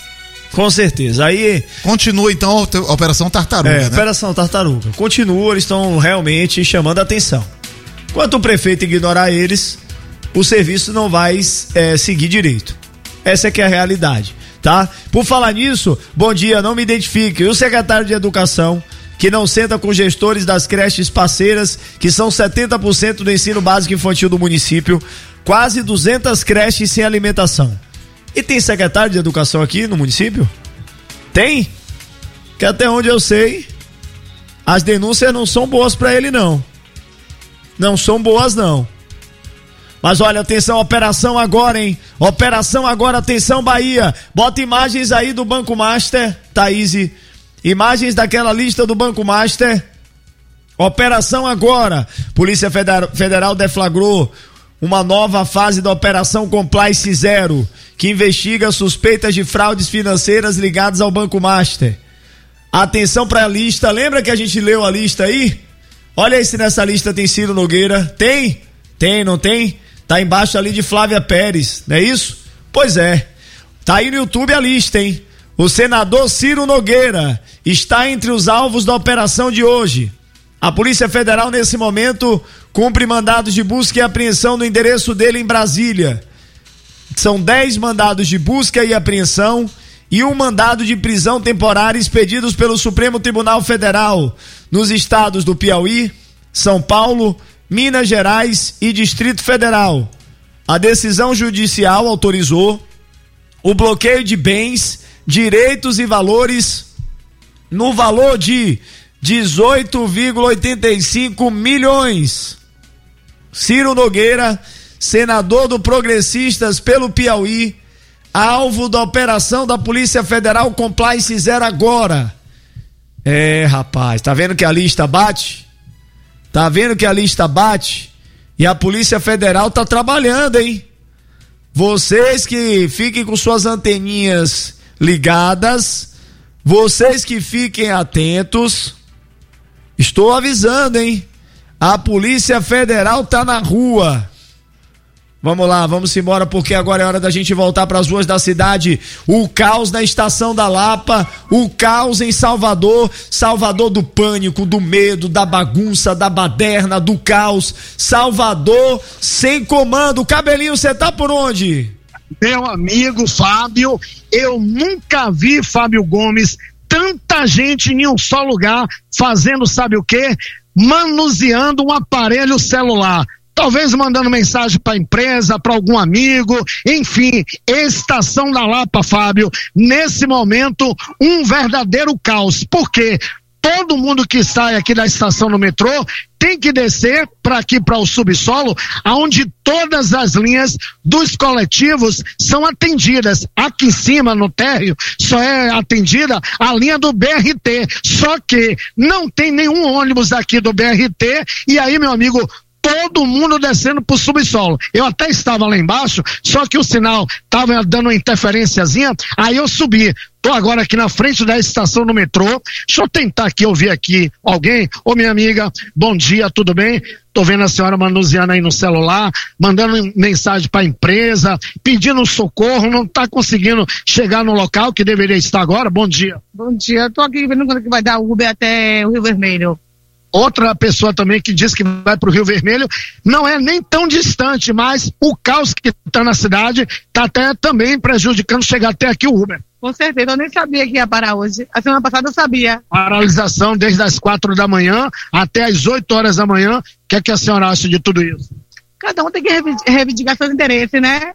Aí continua então a Operação Tartaruga, né? Operação Tartaruga. Continua, eles estão realmente chamando a atenção. Enquanto o prefeito ignorar eles, o serviço não vai seguir direito. Essa é que é a realidade, tá? Por falar nisso, bom dia, não me identifique. E o secretário de Educação, que não senta com gestores das creches parceiras, que são 70% do ensino básico infantil do município, quase 200 creches sem alimentação. E tem secretário de Educação aqui no município? Tem? Que até onde eu sei, as denúncias não são boas pra ele, não. Não são boas, não. Mas olha, atenção, operação agora, hein? Operação agora, atenção, Bahia. Bota imagens aí do Banco Master, Thaís. Imagens daquela lista do Banco Master. Operação agora. Polícia Federal deflagrou uma nova fase da Operação Compliance Zero, que investiga suspeitas de fraudes financeiras ligadas ao Banco Master. Atenção para a lista. Lembra que a gente leu a lista aí? Olha aí se nessa lista tem Ciro Nogueira. Tem? Tem, não tem? Tá embaixo ali de Flávia Pérez, não é isso? Pois é. Tá aí no YouTube a lista, hein? O senador Ciro Nogueira está entre os alvos da operação de hoje. A Polícia Federal, nesse momento, cumpre mandados de busca e apreensão no endereço dele em Brasília. São 10 mandados de busca e apreensão e um mandado de prisão temporária expedidos pelo Supremo Tribunal Federal nos estados do Piauí, São Paulo, Minas Gerais e Distrito Federal. A decisão judicial autorizou o bloqueio de bens, direitos e valores no valor de 18,85 milhões. Ciro Nogueira, senador do Progressistas pelo Piauí, alvo da operação da Polícia Federal Compliance Zero agora. Rapaz, tá vendo que a lista bate? Tá vendo que a lista bate? E a Polícia Federal tá trabalhando, hein? Vocês que fiquem com suas anteninhas ligadas, vocês que fiquem atentos, estou avisando, hein? A Polícia Federal tá na rua. Vamos lá, vamos embora, porque agora é hora da gente voltar para as ruas da cidade. O caos na Estação da Lapa, o caos em Salvador, Salvador do pânico, do medo, da bagunça, da baderna, do caos. Salvador sem comando. Cabelinho, você tá por onde? Meu amigo Fábio, eu nunca vi, Fábio Gomes, tanta gente em um só lugar fazendo sabe o quê? Manuseando um aparelho celular. Talvez mandando mensagem para a empresa, para algum amigo, enfim, Estação da Lapa, Fábio, nesse momento, um verdadeiro caos. Por quê? Todo mundo que sai aqui da estação do metrô tem que descer para aqui, para o subsolo, aonde todas as linhas dos coletivos são atendidas. Aqui em cima, no térreo, só é atendida a linha do BRT. Só que não tem nenhum ônibus aqui do BRT, e aí, meu amigo, todo mundo descendo pro subsolo. Eu até estava lá embaixo, só que o sinal tava dando uma interferenciazinha, aí eu subi. Tô agora aqui na frente da estação do metrô. Deixa eu tentar aqui ouvir aqui alguém. Ô minha amiga, bom dia, tudo bem? Tô vendo a senhora manuseando aí no celular, mandando mensagem pra empresa, pedindo socorro, não tá conseguindo chegar no local que deveria estar agora. Bom dia. Bom dia, eu tô aqui vendo quando que vai dar o Uber até o Rio Vermelho. Outra pessoa também que diz que vai para o Rio Vermelho, não é nem tão distante, mas o caos que está na cidade está até também prejudicando chegar até aqui o Uber. Com certeza, eu nem sabia que ia parar hoje. A semana passada eu sabia. Paralisação desde as 4 da manhã até as 8 horas da manhã. O que é que a senhora acha de tudo isso? Cada um tem que reivindicar seus interesses, né?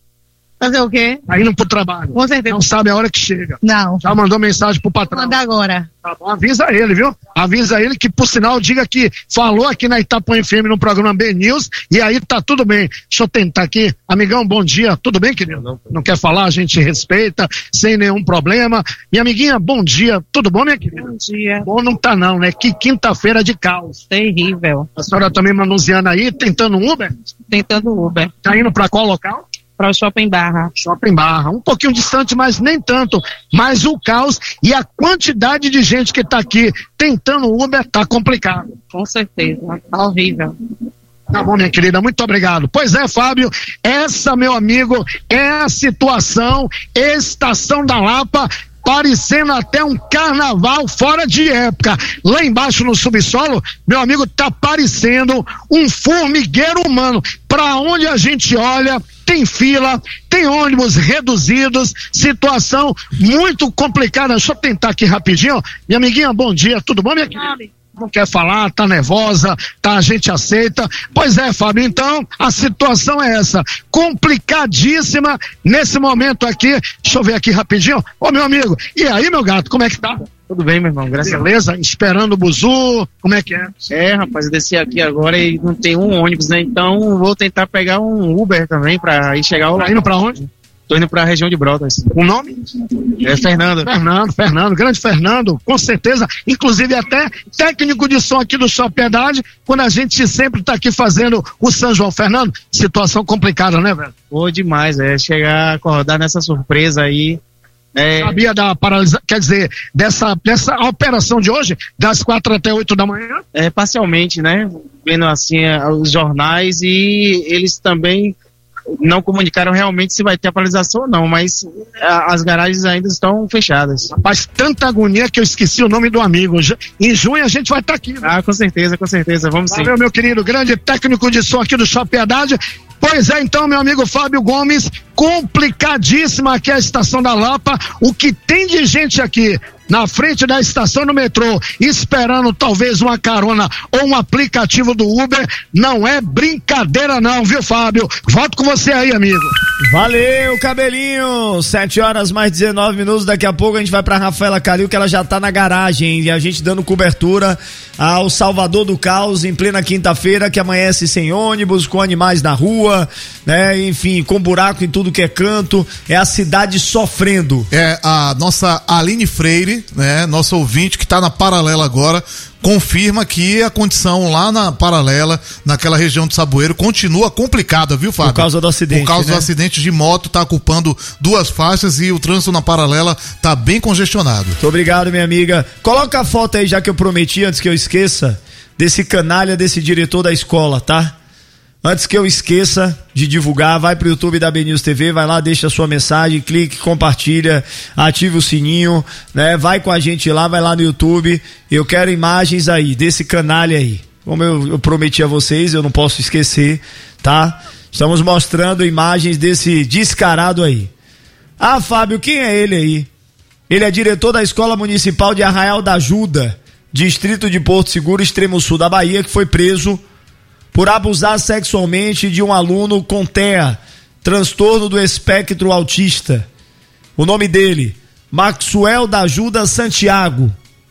Fazer o quê? Tá indo pro trabalho. Com certeza. Não sabe a hora que chega. Não. Já mandou mensagem pro patrão. Vou mandar agora. Tá bom, avisa ele, viu? Avisa ele que, por sinal, diga que falou aqui na Itapuã FM no programa B-News e aí tá tudo bem. Deixa eu tentar aqui. Amigão, bom dia. Tudo bem, querido? Não quer falar? A gente respeita, sem nenhum problema. Minha amiguinha, bom dia. Tudo bom, minha querida? Bom dia. Bom não tá não, né? Que quinta-feira de caos. Terrível. A senhora também manuseando aí, tentando um Uber? Tentando Uber. Tá indo pra qual local? Para o Shopping Barra. Shopping Barra, um pouquinho distante, mas nem tanto. Mas o caos e a quantidade de gente que tá aqui tentando Uber tá complicado. Com certeza, tá horrível. Tá bom, minha querida, muito obrigado. Pois é, Fábio, essa, meu amigo, é a situação, Estação da Lapa, parecendo até um carnaval fora de época. Lá embaixo no subsolo, meu amigo, tá parecendo um formigueiro humano. Pra onde a gente olha, tem fila, tem ônibus reduzidos, situação muito complicada. Deixa eu tentar aqui rapidinho. Minha amiguinha, bom dia, tudo bom, minha querida? Não quer falar, tá nervosa, tá, a gente aceita. Pois é, Fábio, então a situação é essa, complicadíssima nesse momento aqui. Deixa eu ver aqui rapidinho. Ô, meu amigo, e aí, meu gato, como é que tá? Tudo bem, meu irmão, graças a Deus. Beleza? Esperando o buzu, como é que é? É, rapaz, eu desci aqui agora e não tem um ônibus, né? Então vou tentar pegar um Uber também pra ir chegar ao... Tá indo pra onde? Tô indo pra região de Brotas. O nome? É Fernando. Fernando, grande Fernando, com certeza, inclusive até técnico de som aqui do Shopping Piedade, quando a gente sempre tá aqui fazendo o São João. Fernando, situação complicada, né, velho? Pô, demais, chegar a acordar nessa surpresa aí. Sabia da paralisação, quer dizer, dessa operação de hoje, das 4 até 8 da manhã? Parcialmente, né? Vendo assim os jornais e eles também não comunicaram realmente se vai ter a paralisação ou não, mas as garagens ainda estão fechadas. Rapaz, tanta agonia que eu esqueci o nome do amigo. Em junho a gente vai estar aqui. Né? Ah, com certeza, vamos sim. Valeu, meu querido, grande técnico de som aqui do Shopping Piedade. Pois é, então, meu amigo Fábio Gomes, complicadíssima aqui a Estação da Lapa. O que tem de gente aqui na frente da estação do metrô, esperando talvez uma carona ou um aplicativo do Uber, não é brincadeira não, viu, Fábio? Volto com você aí, amigo. Valeu, cabelinho. 7 horas mais 19 minutos, daqui a pouco a gente vai pra Rafaela Calil, que ela já tá na garagem, e a gente dando cobertura ao Salvador do Caos em plena quinta-feira, que amanhece sem ônibus, com animais na rua, né, enfim, com buraco em tudo que é canto, é a cidade sofrendo. É, a nossa Aline Freire, né, nossa ouvinte que tá na Paralela agora, confirma que a condição lá na Paralela, naquela região de Saboeiro, continua complicada, viu, Fábio? Por causa do acidente, Por causa né? do acidente de moto, tá ocupando 2 faixas e o trânsito na Paralela tá bem congestionado. Muito obrigado, minha amiga. Coloca a foto aí, já que eu prometi, antes que eu esqueça, desse canalha, desse diretor da escola, tá? Antes que eu esqueça de divulgar, vai pro YouTube da B-News TV, vai lá, deixa a sua mensagem, clique, compartilha, ative o sininho, né? Vai com a gente lá, vai lá no YouTube. Eu quero imagens aí, desse canalha aí. Como eu prometi a vocês, eu não posso esquecer, tá? Estamos mostrando imagens desse descarado aí. Ah, Fábio, quem é ele aí? Ele é diretor da Escola Municipal de Arraial da Ajuda, distrito de Porto Seguro, extremo sul da Bahia, que foi preso por abusar sexualmente de um aluno com TEA, transtorno do espectro autista. O nome dele, Maxwell da Ajuda Santiago.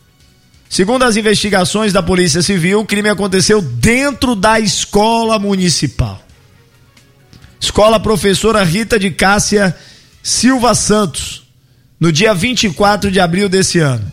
Segundo as investigações da Polícia Civil, o crime aconteceu dentro da escola municipal. Escola Professora Rita de Cássia Silva Santos, no dia 24 de abril desse ano.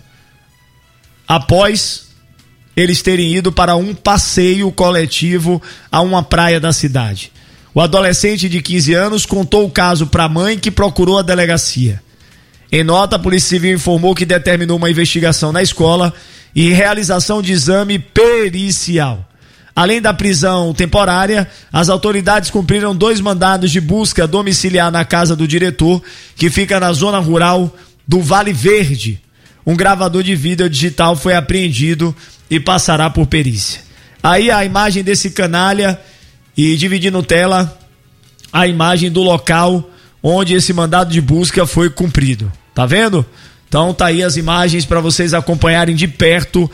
Após eles terem ido para um passeio coletivo a uma praia da cidade. O adolescente de 15 anos contou o caso para a mãe, que procurou a delegacia. Em nota, a Polícia Civil informou que determinou uma investigação na escola e realização de exame pericial. Além da prisão temporária, as autoridades cumpriram 2 mandados de busca domiciliar na casa do diretor, que fica na zona rural do Vale Verde. Um gravador de vídeo digital foi apreendido e passará por perícia. Aí a imagem desse canalha, e dividindo tela a imagem do local onde esse mandado de busca foi cumprido. Tá vendo? Então tá aí as imagens para vocês acompanharem de perto.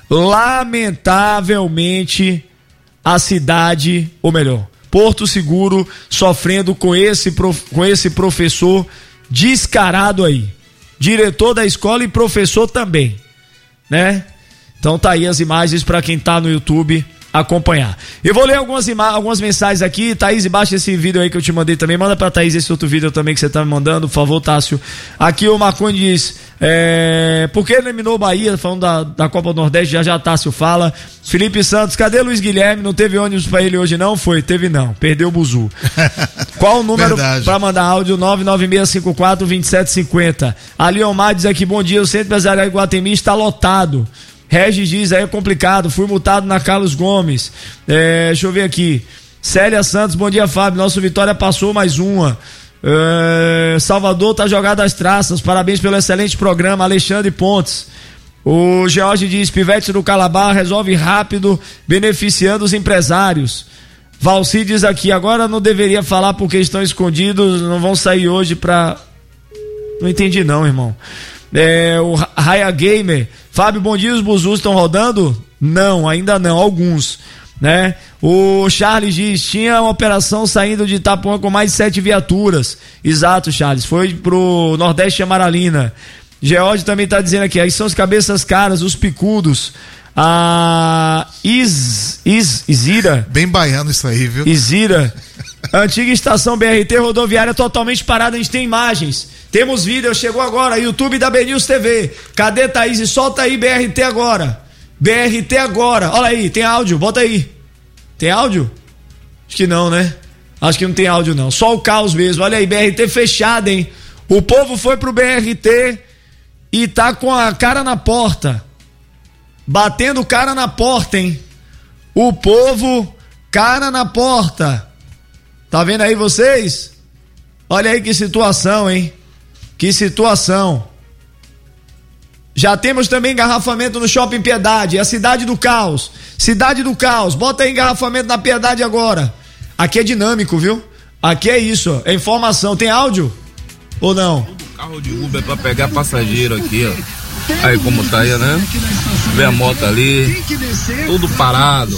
Lamentavelmente, a cidade, ou melhor, Porto Seguro, sofrendo com esse professor descarado aí. Diretor da escola e professor também, né? Então tá aí as imagens para quem tá no YouTube acompanhar. Eu vou ler algumas mensagens aqui. Thaís, baixa esse vídeo aí que eu te mandei também. Manda pra Thaís esse outro vídeo também que você tá me mandando, por favor, Tássio. Aqui o Marconi diz, por que eliminou o Bahia, falando da Copa do Nordeste, já Tássio fala. Felipe Santos, cadê Luiz Guilherme? Não teve ônibus pra ele hoje não? Teve não, perdeu o buzu. Qual o número pra mandar áudio? 996542750. A Leomar diz aqui, bom dia, o Centro Empresarial Iguatemi está lotado. Regis diz, aí é complicado, fui multado na Carlos Gomes. Deixa eu ver aqui. Célia Santos, bom dia, Fábio, nosso Vitória passou mais uma. Salvador tá jogado às traças, parabéns pelo excelente programa. Alexandre Pontes. O George diz, Pivete do Calabar resolve rápido, beneficiando os empresários. Valci diz aqui, agora não deveria falar porque estão escondidos, não vão sair hoje pra... Não entendi não, irmão. O Raya Gamer, Fábio, bom dia, os buzus estão rodando? Não, ainda não, alguns, né? O Charles diz, tinha uma operação saindo de Itapuã com mais de 7 viaturas. Exato, Charles, foi pro Nordeste Amaralina. George também tá dizendo aqui, aí são os cabeças caras, os picudos. A Isira. Bem baiano isso aí, viu? Isira. Antiga estação BRT rodoviária totalmente parada, a gente tem imagens. Temos vídeo, chegou agora, YouTube da BNews TV. Cadê, Thaís? Solta aí, BRT agora. BRT agora. Olha aí, tem áudio, bota aí. Tem áudio? Acho que não, né? Acho que não tem áudio não, só o caos mesmo. Olha aí, BRT fechada, hein? O povo foi pro BRT e tá com a cara na porta. Batendo cara na porta, hein? O povo, cara na porta. Tá vendo aí vocês? Olha aí que situação, hein? Que situação. Já temos também engarrafamento no Shopping Piedade, a cidade do caos. Cidade do caos, bota aí engarrafamento na Piedade agora. Aqui é dinâmico, viu? Aqui é isso, é informação. Tem áudio? Ou não? Todo carro de Uber pra pegar passageiro aqui, ó. Aí como tá aí, né? Vê a moto ali, tudo parado.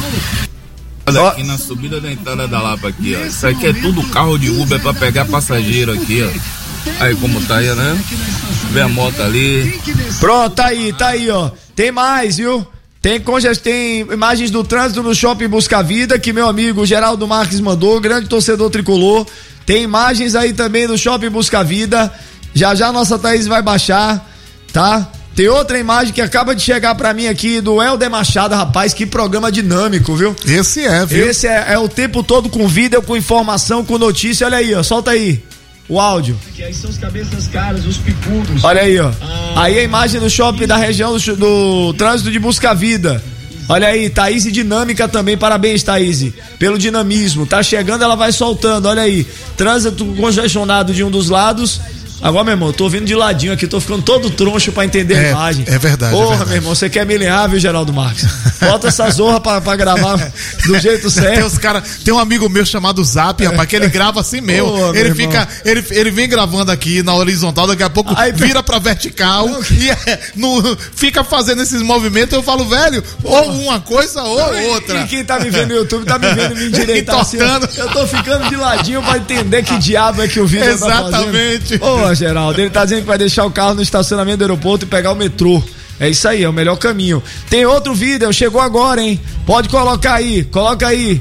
Olha aqui na subida da entrada da Lapa aqui, ó. Isso aqui é tudo carro de Uber pra pegar passageiro aqui, ó. Aí como tá aí, né? Vê a moto ali. Pronto, tá aí, ó. Tem mais, viu? Tem imagens do trânsito no Shopping Busca Vida, que meu amigo Geraldo Marques mandou, grande torcedor tricolor. Tem imagens aí também do Shopping Busca Vida. Já a nossa Thaís vai baixar, tá? Tem outra imagem que acaba de chegar pra mim aqui do Helder Machado, rapaz, que programa dinâmico, viu? Esse é, viu? Esse é o tempo todo com vídeo, com informação, com notícia, olha aí, ó, solta aí o áudio. Aqui, aí são os cabeças caras, os picudos. Olha aí, ó. Aí a imagem do shopping da região do trânsito de Busca Vida. Olha aí, Thaís dinâmica também, parabéns, Thaís, pelo dinamismo. Tá chegando, ela vai soltando, olha aí. Trânsito congestionado de um dos lados. Agora, meu irmão, eu tô vindo de ladinho aqui, tô ficando todo troncho pra entender a imagem. É verdade. Porra, é verdade. Meu irmão, você quer me errar, viu, Geraldo Marques? Bota essa zorra pra gravar do jeito certo. Tem um amigo meu chamado Zap, rapaz, que ele grava assim mesmo. Porra, ele vem gravando aqui na horizontal, daqui a pouco vira pra vertical e fica fazendo esses movimentos. Eu falo, velho, ou uma coisa ou outra. E quem tá me vendo no YouTube tá me vendo me endireitar assim. Eu tô ficando de ladinho pra entender que diabo é que o vídeo tá fazendo. Exatamente. Geraldo, ele tá dizendo que vai deixar o carro no estacionamento do aeroporto e pegar o metrô. É isso aí, é o melhor caminho. Tem outro vídeo, chegou agora, hein? Pode colocar aí, coloca aí.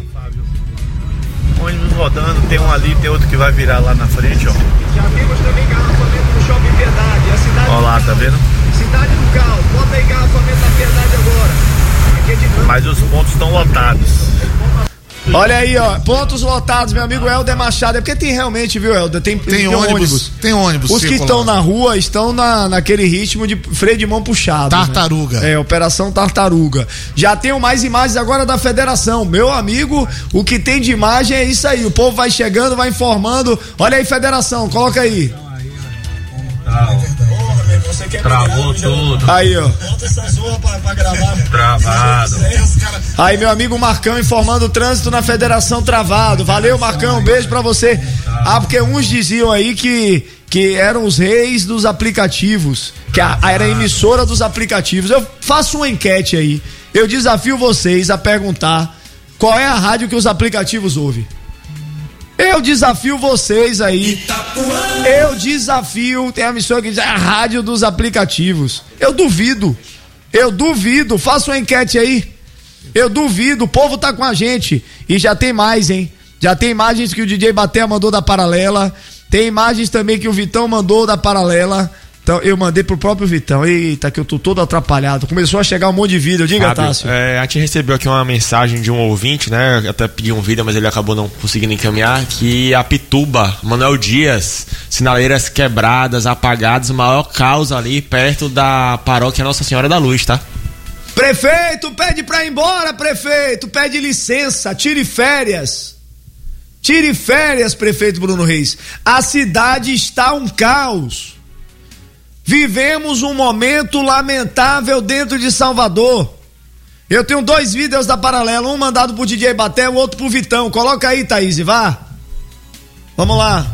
Ônibus rodando, tem um ali, tem outro que vai virar lá na frente, ó. Já temos também engarrafamento no Shopping Piedade, a cidade. Ó lá, tá vendo? Cidade do caos, bota aí engarrafamento na Piedade agora. Aqui é dinâmico. Mas os pontos estão lotados. Olha aí, ó, pontos lotados, meu amigo Helder Machado. É porque tem realmente, viu, Helder? Tem ônibus. Tem ônibus. Os que estão na rua estão naquele ritmo de freio de mão puxado. Tartaruga. Né? Operação Tartaruga. Já tenho mais imagens agora da federação. Meu amigo, o que tem de imagem é isso aí. O povo vai chegando, vai informando. Olha aí, federação, coloca aí. Travou tudo. Aí, ó. Bota essa zorra pra gravar. Travado. Aí, meu amigo Marcão informando o trânsito na federação travado. Valeu, Marcão, um beijo pra você. porque uns diziam aí que eram os reis dos aplicativos, que era a emissora dos aplicativos. Eu faço uma enquete aí. Eu desafio vocês a perguntar qual é a rádio que os aplicativos ouvem. Eu desafio vocês aí. Eu desafio, tem a emissora que diz a rádio dos aplicativos. Eu duvido. Faça uma enquete aí. Eu duvido, o povo tá com a gente. E já tem mais, hein? Já tem imagens que o DJ Baté mandou da Paralela. Tem imagens também que o Vitão mandou da Paralela. Então, eu mandei pro próprio Vitão. Eita, que eu tô todo atrapalhado. Começou a chegar um monte de vídeo. Diga, Tássio. A gente recebeu aqui uma mensagem de um ouvinte, né? Eu até pedi um vídeo, mas ele acabou não conseguindo encaminhar. Que a Pituba, Manuel Dias, sinaleiras quebradas, apagadas, maior causa ali perto da paróquia Nossa Senhora da Luz, tá? Prefeito, pede pra ir embora, prefeito. Pede licença, tire férias. Tire férias, prefeito Bruno Reis. A cidade está um caos. Vivemos um momento lamentável dentro de Salvador. Eu tenho 2 vídeos da Paralela, um mandado pro DJ Baté, o outro pro Vitão. Coloca aí, Thaís, vá. Vamos lá.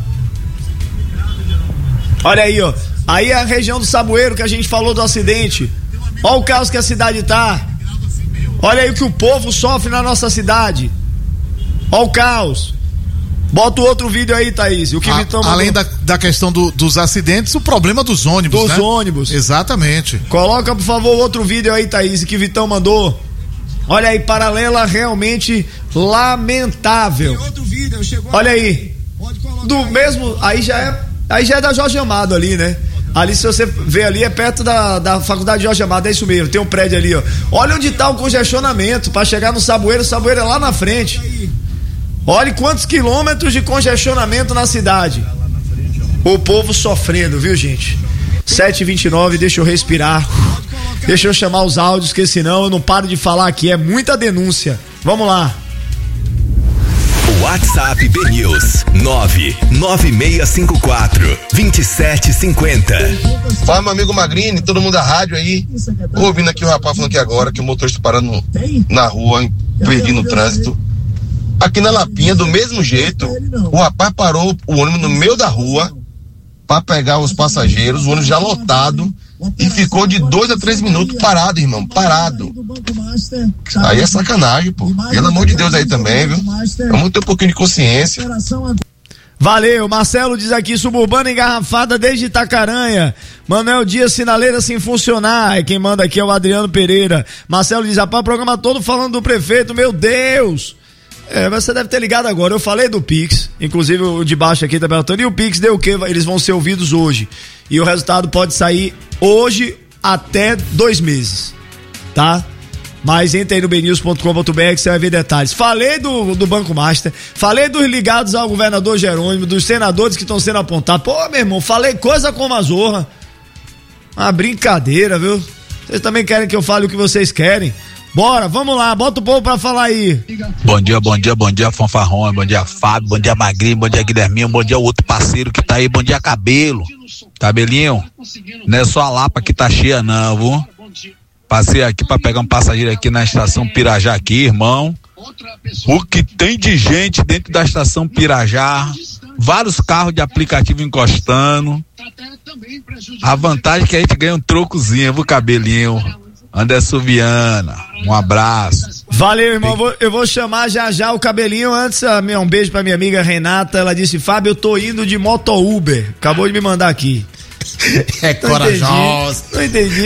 Olha aí, ó. Aí é a região do Saboeiro que a gente falou do acidente. Olha o caos que a cidade tá. Olha aí o que o povo sofre na nossa cidade. Olha o caos. Bota o outro vídeo aí, Thaís. O que Vitão além da questão dos acidentes, o problema dos ônibus, né? Dos ônibus. Exatamente. Coloca, por favor, outro vídeo aí, Thaís, que Vitão mandou. Olha aí, Paralela realmente lamentável. Olha aí. Do mesmo, aí já é da Jorge Amado ali, né? Ali, se você ver ali, é perto da faculdade Jorge Amado, é isso mesmo, tem um prédio ali, ó. Olha onde tá o congestionamento pra chegar no Saboeiro, o Saboeiro é lá na frente. Olha quantos quilômetros de congestionamento na cidade. O povo sofrendo, viu, gente? 7h29, deixa eu respirar. Deixa eu chamar os áudios, porque senão eu não paro de falar aqui. É muita denúncia. Vamos lá. WhatsApp BNews 99654-2750. Fala, meu amigo Magrini, todo mundo da rádio aí. Ouvindo aqui o rapaz falando aqui agora que o motorista parando na rua, perdido no trânsito. Aqui na Lapinha, do mesmo jeito, o rapaz parou o ônibus no meio da rua para pegar os passageiros, o ônibus já lotado, e ficou de 2 a 3 minutos parado, irmão, parado. Aí é sacanagem, pô. Pelo amor de Deus aí também, viu? Vamos ter um pouquinho de consciência. Valeu, Marcelo diz aqui, suburbana engarrafada desde Itacaranha. Manuel Dias, sinaleira sem funcionar. E quem manda aqui é o Adriano Pereira. Marcelo diz, rapaz, o programa todo falando do prefeito, meu Deus. Você deve ter ligado agora, eu falei do Pix, inclusive o de baixo aqui tá perguntando, e o Pix deu o quê? Eles vão ser ouvidos hoje, e o resultado pode sair hoje até 2 meses, tá? Mas entra aí no bnews.com.br que você vai ver detalhes. Falei do Banco Master, falei dos ligados ao governador Jerônimo, dos senadores que estão sendo apontados. Pô, meu irmão, falei coisa como a zorra. Uma brincadeira, viu? Vocês também querem que eu fale o que vocês querem? Bora, vamos lá, bota o povo pra falar aí. Bom dia, Fanfarrão, bom dia, Fábio, bom dia, Magrinho, bom dia, Guilherminho, bom dia, o outro parceiro que tá aí, bom dia, Cabelinho, não é só a Lapa que tá cheia não, viu? Passei aqui pra pegar um passageiro aqui na estação Pirajá aqui, irmão. O que tem de gente dentro da estação Pirajá, vários carros de aplicativo encostando. A vantagem é que a gente ganha um trocozinho, viu, Cabelinho? Anderson Viana, um abraço. Valeu, irmão, eu vou chamar já o Cabelinho. Antes, um beijo pra minha amiga Renata. Ela disse, Fábio, eu tô indo de moto Uber. Acabou de me mandar aqui. Corajosa. Não entendi.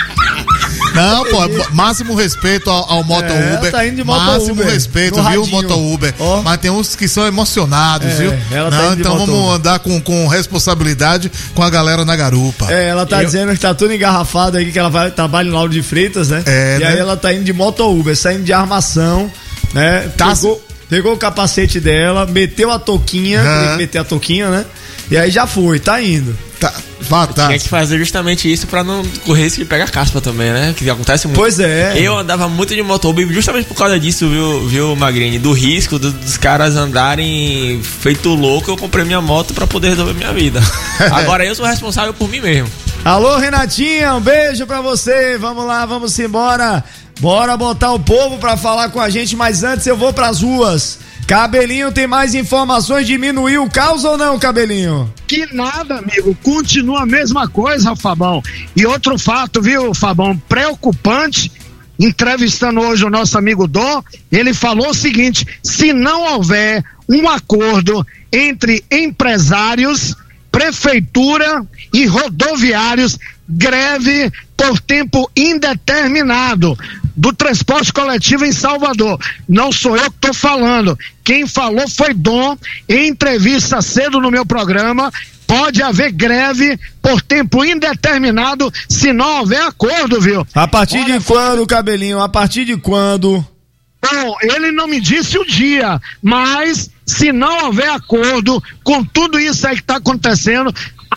Não, pô, máximo respeito ao Moto Uber. Tá indo de Moto máximo Uber, respeito, viu, Moto Uber. Oh. Mas tem uns que são emocionados, viu? Ela não, tá então vamos andar com responsabilidade com a galera na garupa. Ela tá dizendo que tá tudo engarrafado aqui, que ela trabalha em Lauro de Freitas, né? E aí ela tá indo de Moto Uber, saindo de armação, né? Pegou o capacete dela, meteu a touquinha, tem que meter a touquinha, né? E aí já foi, tá indo. Tinha que fazer justamente isso pra não correr risco de pegar caspa também, né? Que acontece muito. Pois é. Eu andava muito de motoboy justamente por causa disso, viu, Magrini? Do risco dos caras andarem feito louco, eu comprei minha moto pra poder resolver minha vida. Agora eu sou responsável por mim mesmo. Alô, Renatinha, um beijo pra você. Vamos lá, vamos embora. Bora botar o povo pra falar com a gente, mas antes eu vou pras ruas. Cabelinho, tem mais informações? Diminuiu o caos ou não, Cabelinho? Que nada, amigo, continua a mesma coisa, Fabão. E outro fato, viu, Fabão, preocupante, entrevistando hoje o nosso amigo Dom, ele falou o seguinte: se não houver um acordo entre empresários, prefeitura e rodoviários, greve por tempo indeterminado do transporte coletivo em Salvador. Não sou eu que estou falando, quem falou foi Dom em entrevista cedo no meu programa. Pode haver greve por tempo indeterminado se não houver acordo, viu? A partir de quando, Cabelinho? A partir de quando? Bom, ele não me disse o dia, mas se não houver acordo com tudo isso aí que está acontecendo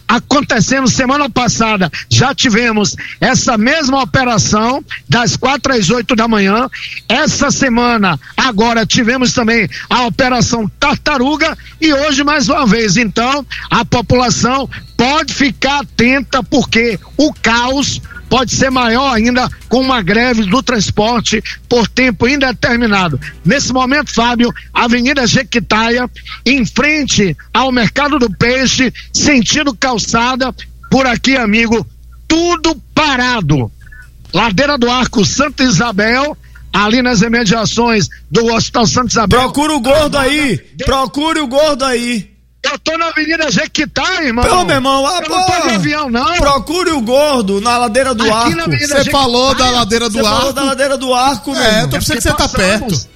semana passada, já tivemos essa mesma operação das 4 às 8 da manhã. Essa semana, agora tivemos também a operação Tartaruga e hoje mais uma vez. Então, a população pode ficar atenta porque o caos pode ser maior ainda com uma greve do transporte por tempo indeterminado. Nesse momento, Fábio, Avenida Jequitaia, em frente ao Mercado do Peixe, sentido calçada, por aqui, amigo, tudo parado. Ladeira do Arco, Santa Isabel, ali nas imediações do Hospital Santa Isabel. Procura o gordo aí, procure o gordo aí. Eu tô na Avenida Jequitaia, irmão. Pô, meu irmão, eu não tô de avião, não. Procure o gordo na Ladeira do Arco. Você falou da Ladeira do Arco. Você falou da Ladeira do Arco, meu irmão. Eu tô pensando que você tá perto.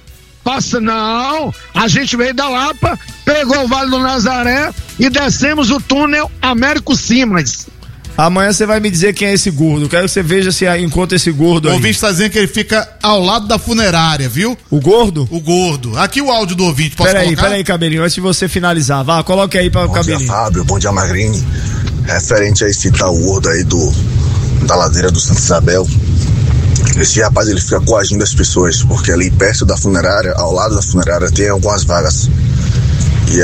Não, a gente veio da Lapa, pegou o Vale do Nazaré e descemos o túnel Américo Simas. Amanhã você vai me dizer quem é esse gordo. Quero que você veja se encontra esse gordo aí. O ouvinte está dizendo que ele fica ao lado da funerária, viu? O gordo? O gordo. Aqui o áudio do ouvinte, posso colocar? Peraí, Cabelinho, antes de você finalizar. Vá, coloque aí para o Cabelinho. Bom dia, Fábio. Bom dia, Magrini. Referente a esse tal gordo aí da ladeira do Santa Isabel. Esse rapaz, ele fica coagindo as pessoas, porque ali perto da funerária, ao lado da funerária, tem algumas vagas. E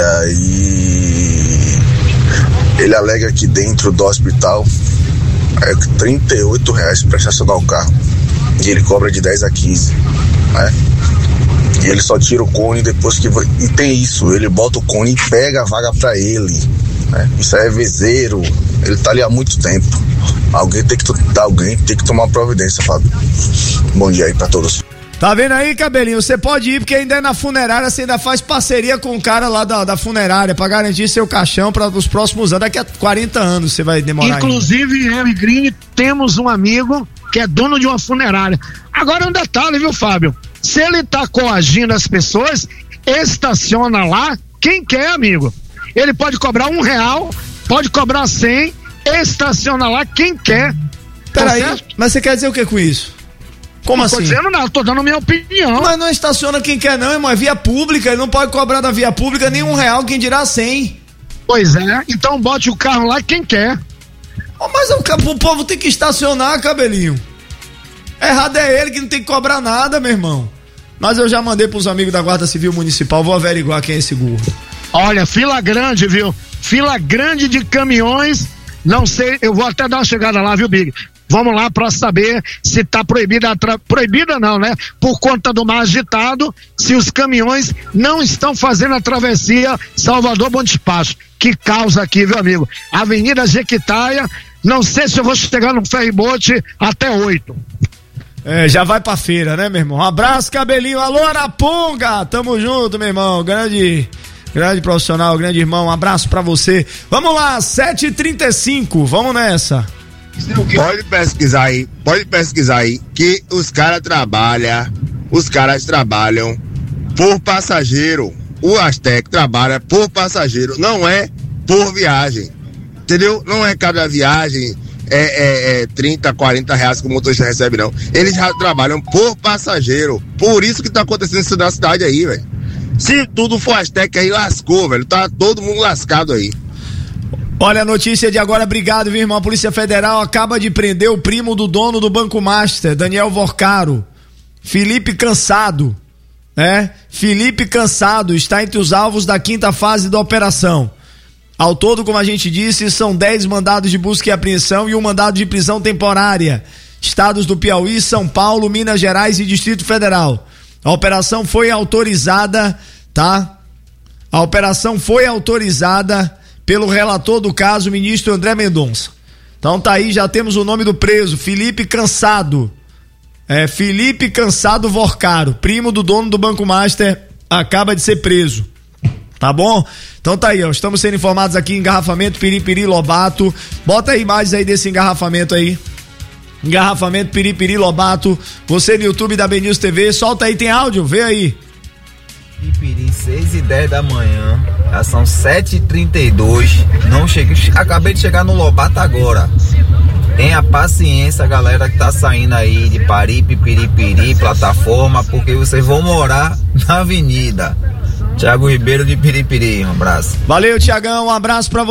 aí ele alega que dentro do hospital é R$38 para estacionar o carro. E ele cobra de 10 a 15, né? E ele só tira o cone depois que vai. E tem isso, ele bota o cone e pega a vaga pra ele, né? Isso aí é vezeiro, ele tá ali há muito tempo. Alguém tem que tomar providência, Fábio. Bom dia aí pra todos. Tá vendo aí, Cabelinho? Você pode ir porque ainda é na funerária, você ainda faz parceria com o cara lá da funerária pra garantir seu caixão para os próximos anos. Daqui a 40 anos você vai demorar. Inclusive, eu e Green temos um amigo que é dono de uma funerária. Agora um detalhe, viu, Fábio? Se ele tá coagindo as pessoas, estaciona lá quem quer, amigo. Ele pode cobrar R$1, pode cobrar 100, estaciona lá quem quer. Peraí, mas você quer dizer o que com isso? Como assim? Não tô dizendo nada, tô dando a minha opinião. Mas não estaciona quem quer não, irmão, é via pública, ele não pode cobrar da via pública nem R$1, quem dirá 100. Pois é, então bote o carro lá quem quer. Mas o povo tem que estacionar, Cabelinho. Errado é ele que não tem que cobrar nada, meu irmão. Mas eu já mandei pros amigos da Guarda Civil Municipal, vou averiguar quem é esse gordo. Olha, fila grande, viu? Fila grande de caminhões, não sei, eu vou até dar uma chegada lá, viu, Big? Vamos lá para saber se tá proibida não, né? Por conta do mar agitado, se os caminhões não estão fazendo a travessia Salvador-Bom Despacho. Que causa aqui, viu, amigo? Avenida Jequitaia, não sei se eu vou chegar no ferryboat até 8. É, já vai pra feira, né, meu irmão? Um abraço, Cabelinho. Alô, Araponga! Tamo junto, meu irmão. Grande profissional, grande irmão. Um abraço pra você. Vamos lá, 7h35. Vamos nessa. Pode pesquisar aí que os caras trabalham por passageiro. O Aztec trabalha por passageiro, não é por viagem, entendeu? Não é cada viagem 30, 40 reais que o motorista recebe, não. Eles já trabalham por passageiro, por isso que tá acontecendo isso na cidade aí, velho. Se tudo for Aztec aí, lascou, velho, tá todo mundo lascado aí. Olha a notícia de agora, obrigado, viu, irmão? A Polícia Federal acaba de prender o primo do dono do Banco Master, Daniel Vorcaro, Felipe Cansado, né? Felipe Cansado está entre os alvos da 5ª fase da operação. Ao todo, como a gente disse, são 10 mandados de busca e apreensão e um mandado de prisão temporária. Estados do Piauí, São Paulo, Minas Gerais e Distrito Federal. A operação foi autorizada tá? A operação foi autorizada pelo relator do caso, o ministro André Mendonça. Então tá aí, já temos o nome do preso, Felipe Cansado. Felipe Cansado Vorcaro, primo do dono do Banco Master, acaba de ser preso. Tá bom? Então tá aí, ó. Estamos sendo informados aqui, engarrafamento Piripiri Lobato. Bota aí imagens aí desse engarrafamento aí. Engarrafamento Piripiri Lobato. Você no YouTube da BNews TV, solta aí, tem áudio, vê aí. Piripiri, 6h10 da manhã, já são 7h32. Não cheguei, acabei de chegar no Lobato agora. Tenha paciência, galera que tá saindo aí de Paripe, Piripiri, plataforma, porque vocês vão morar na avenida. Thiago Ribeiro de Piripiri, um abraço. Valeu, Thiagão, um abraço pra você.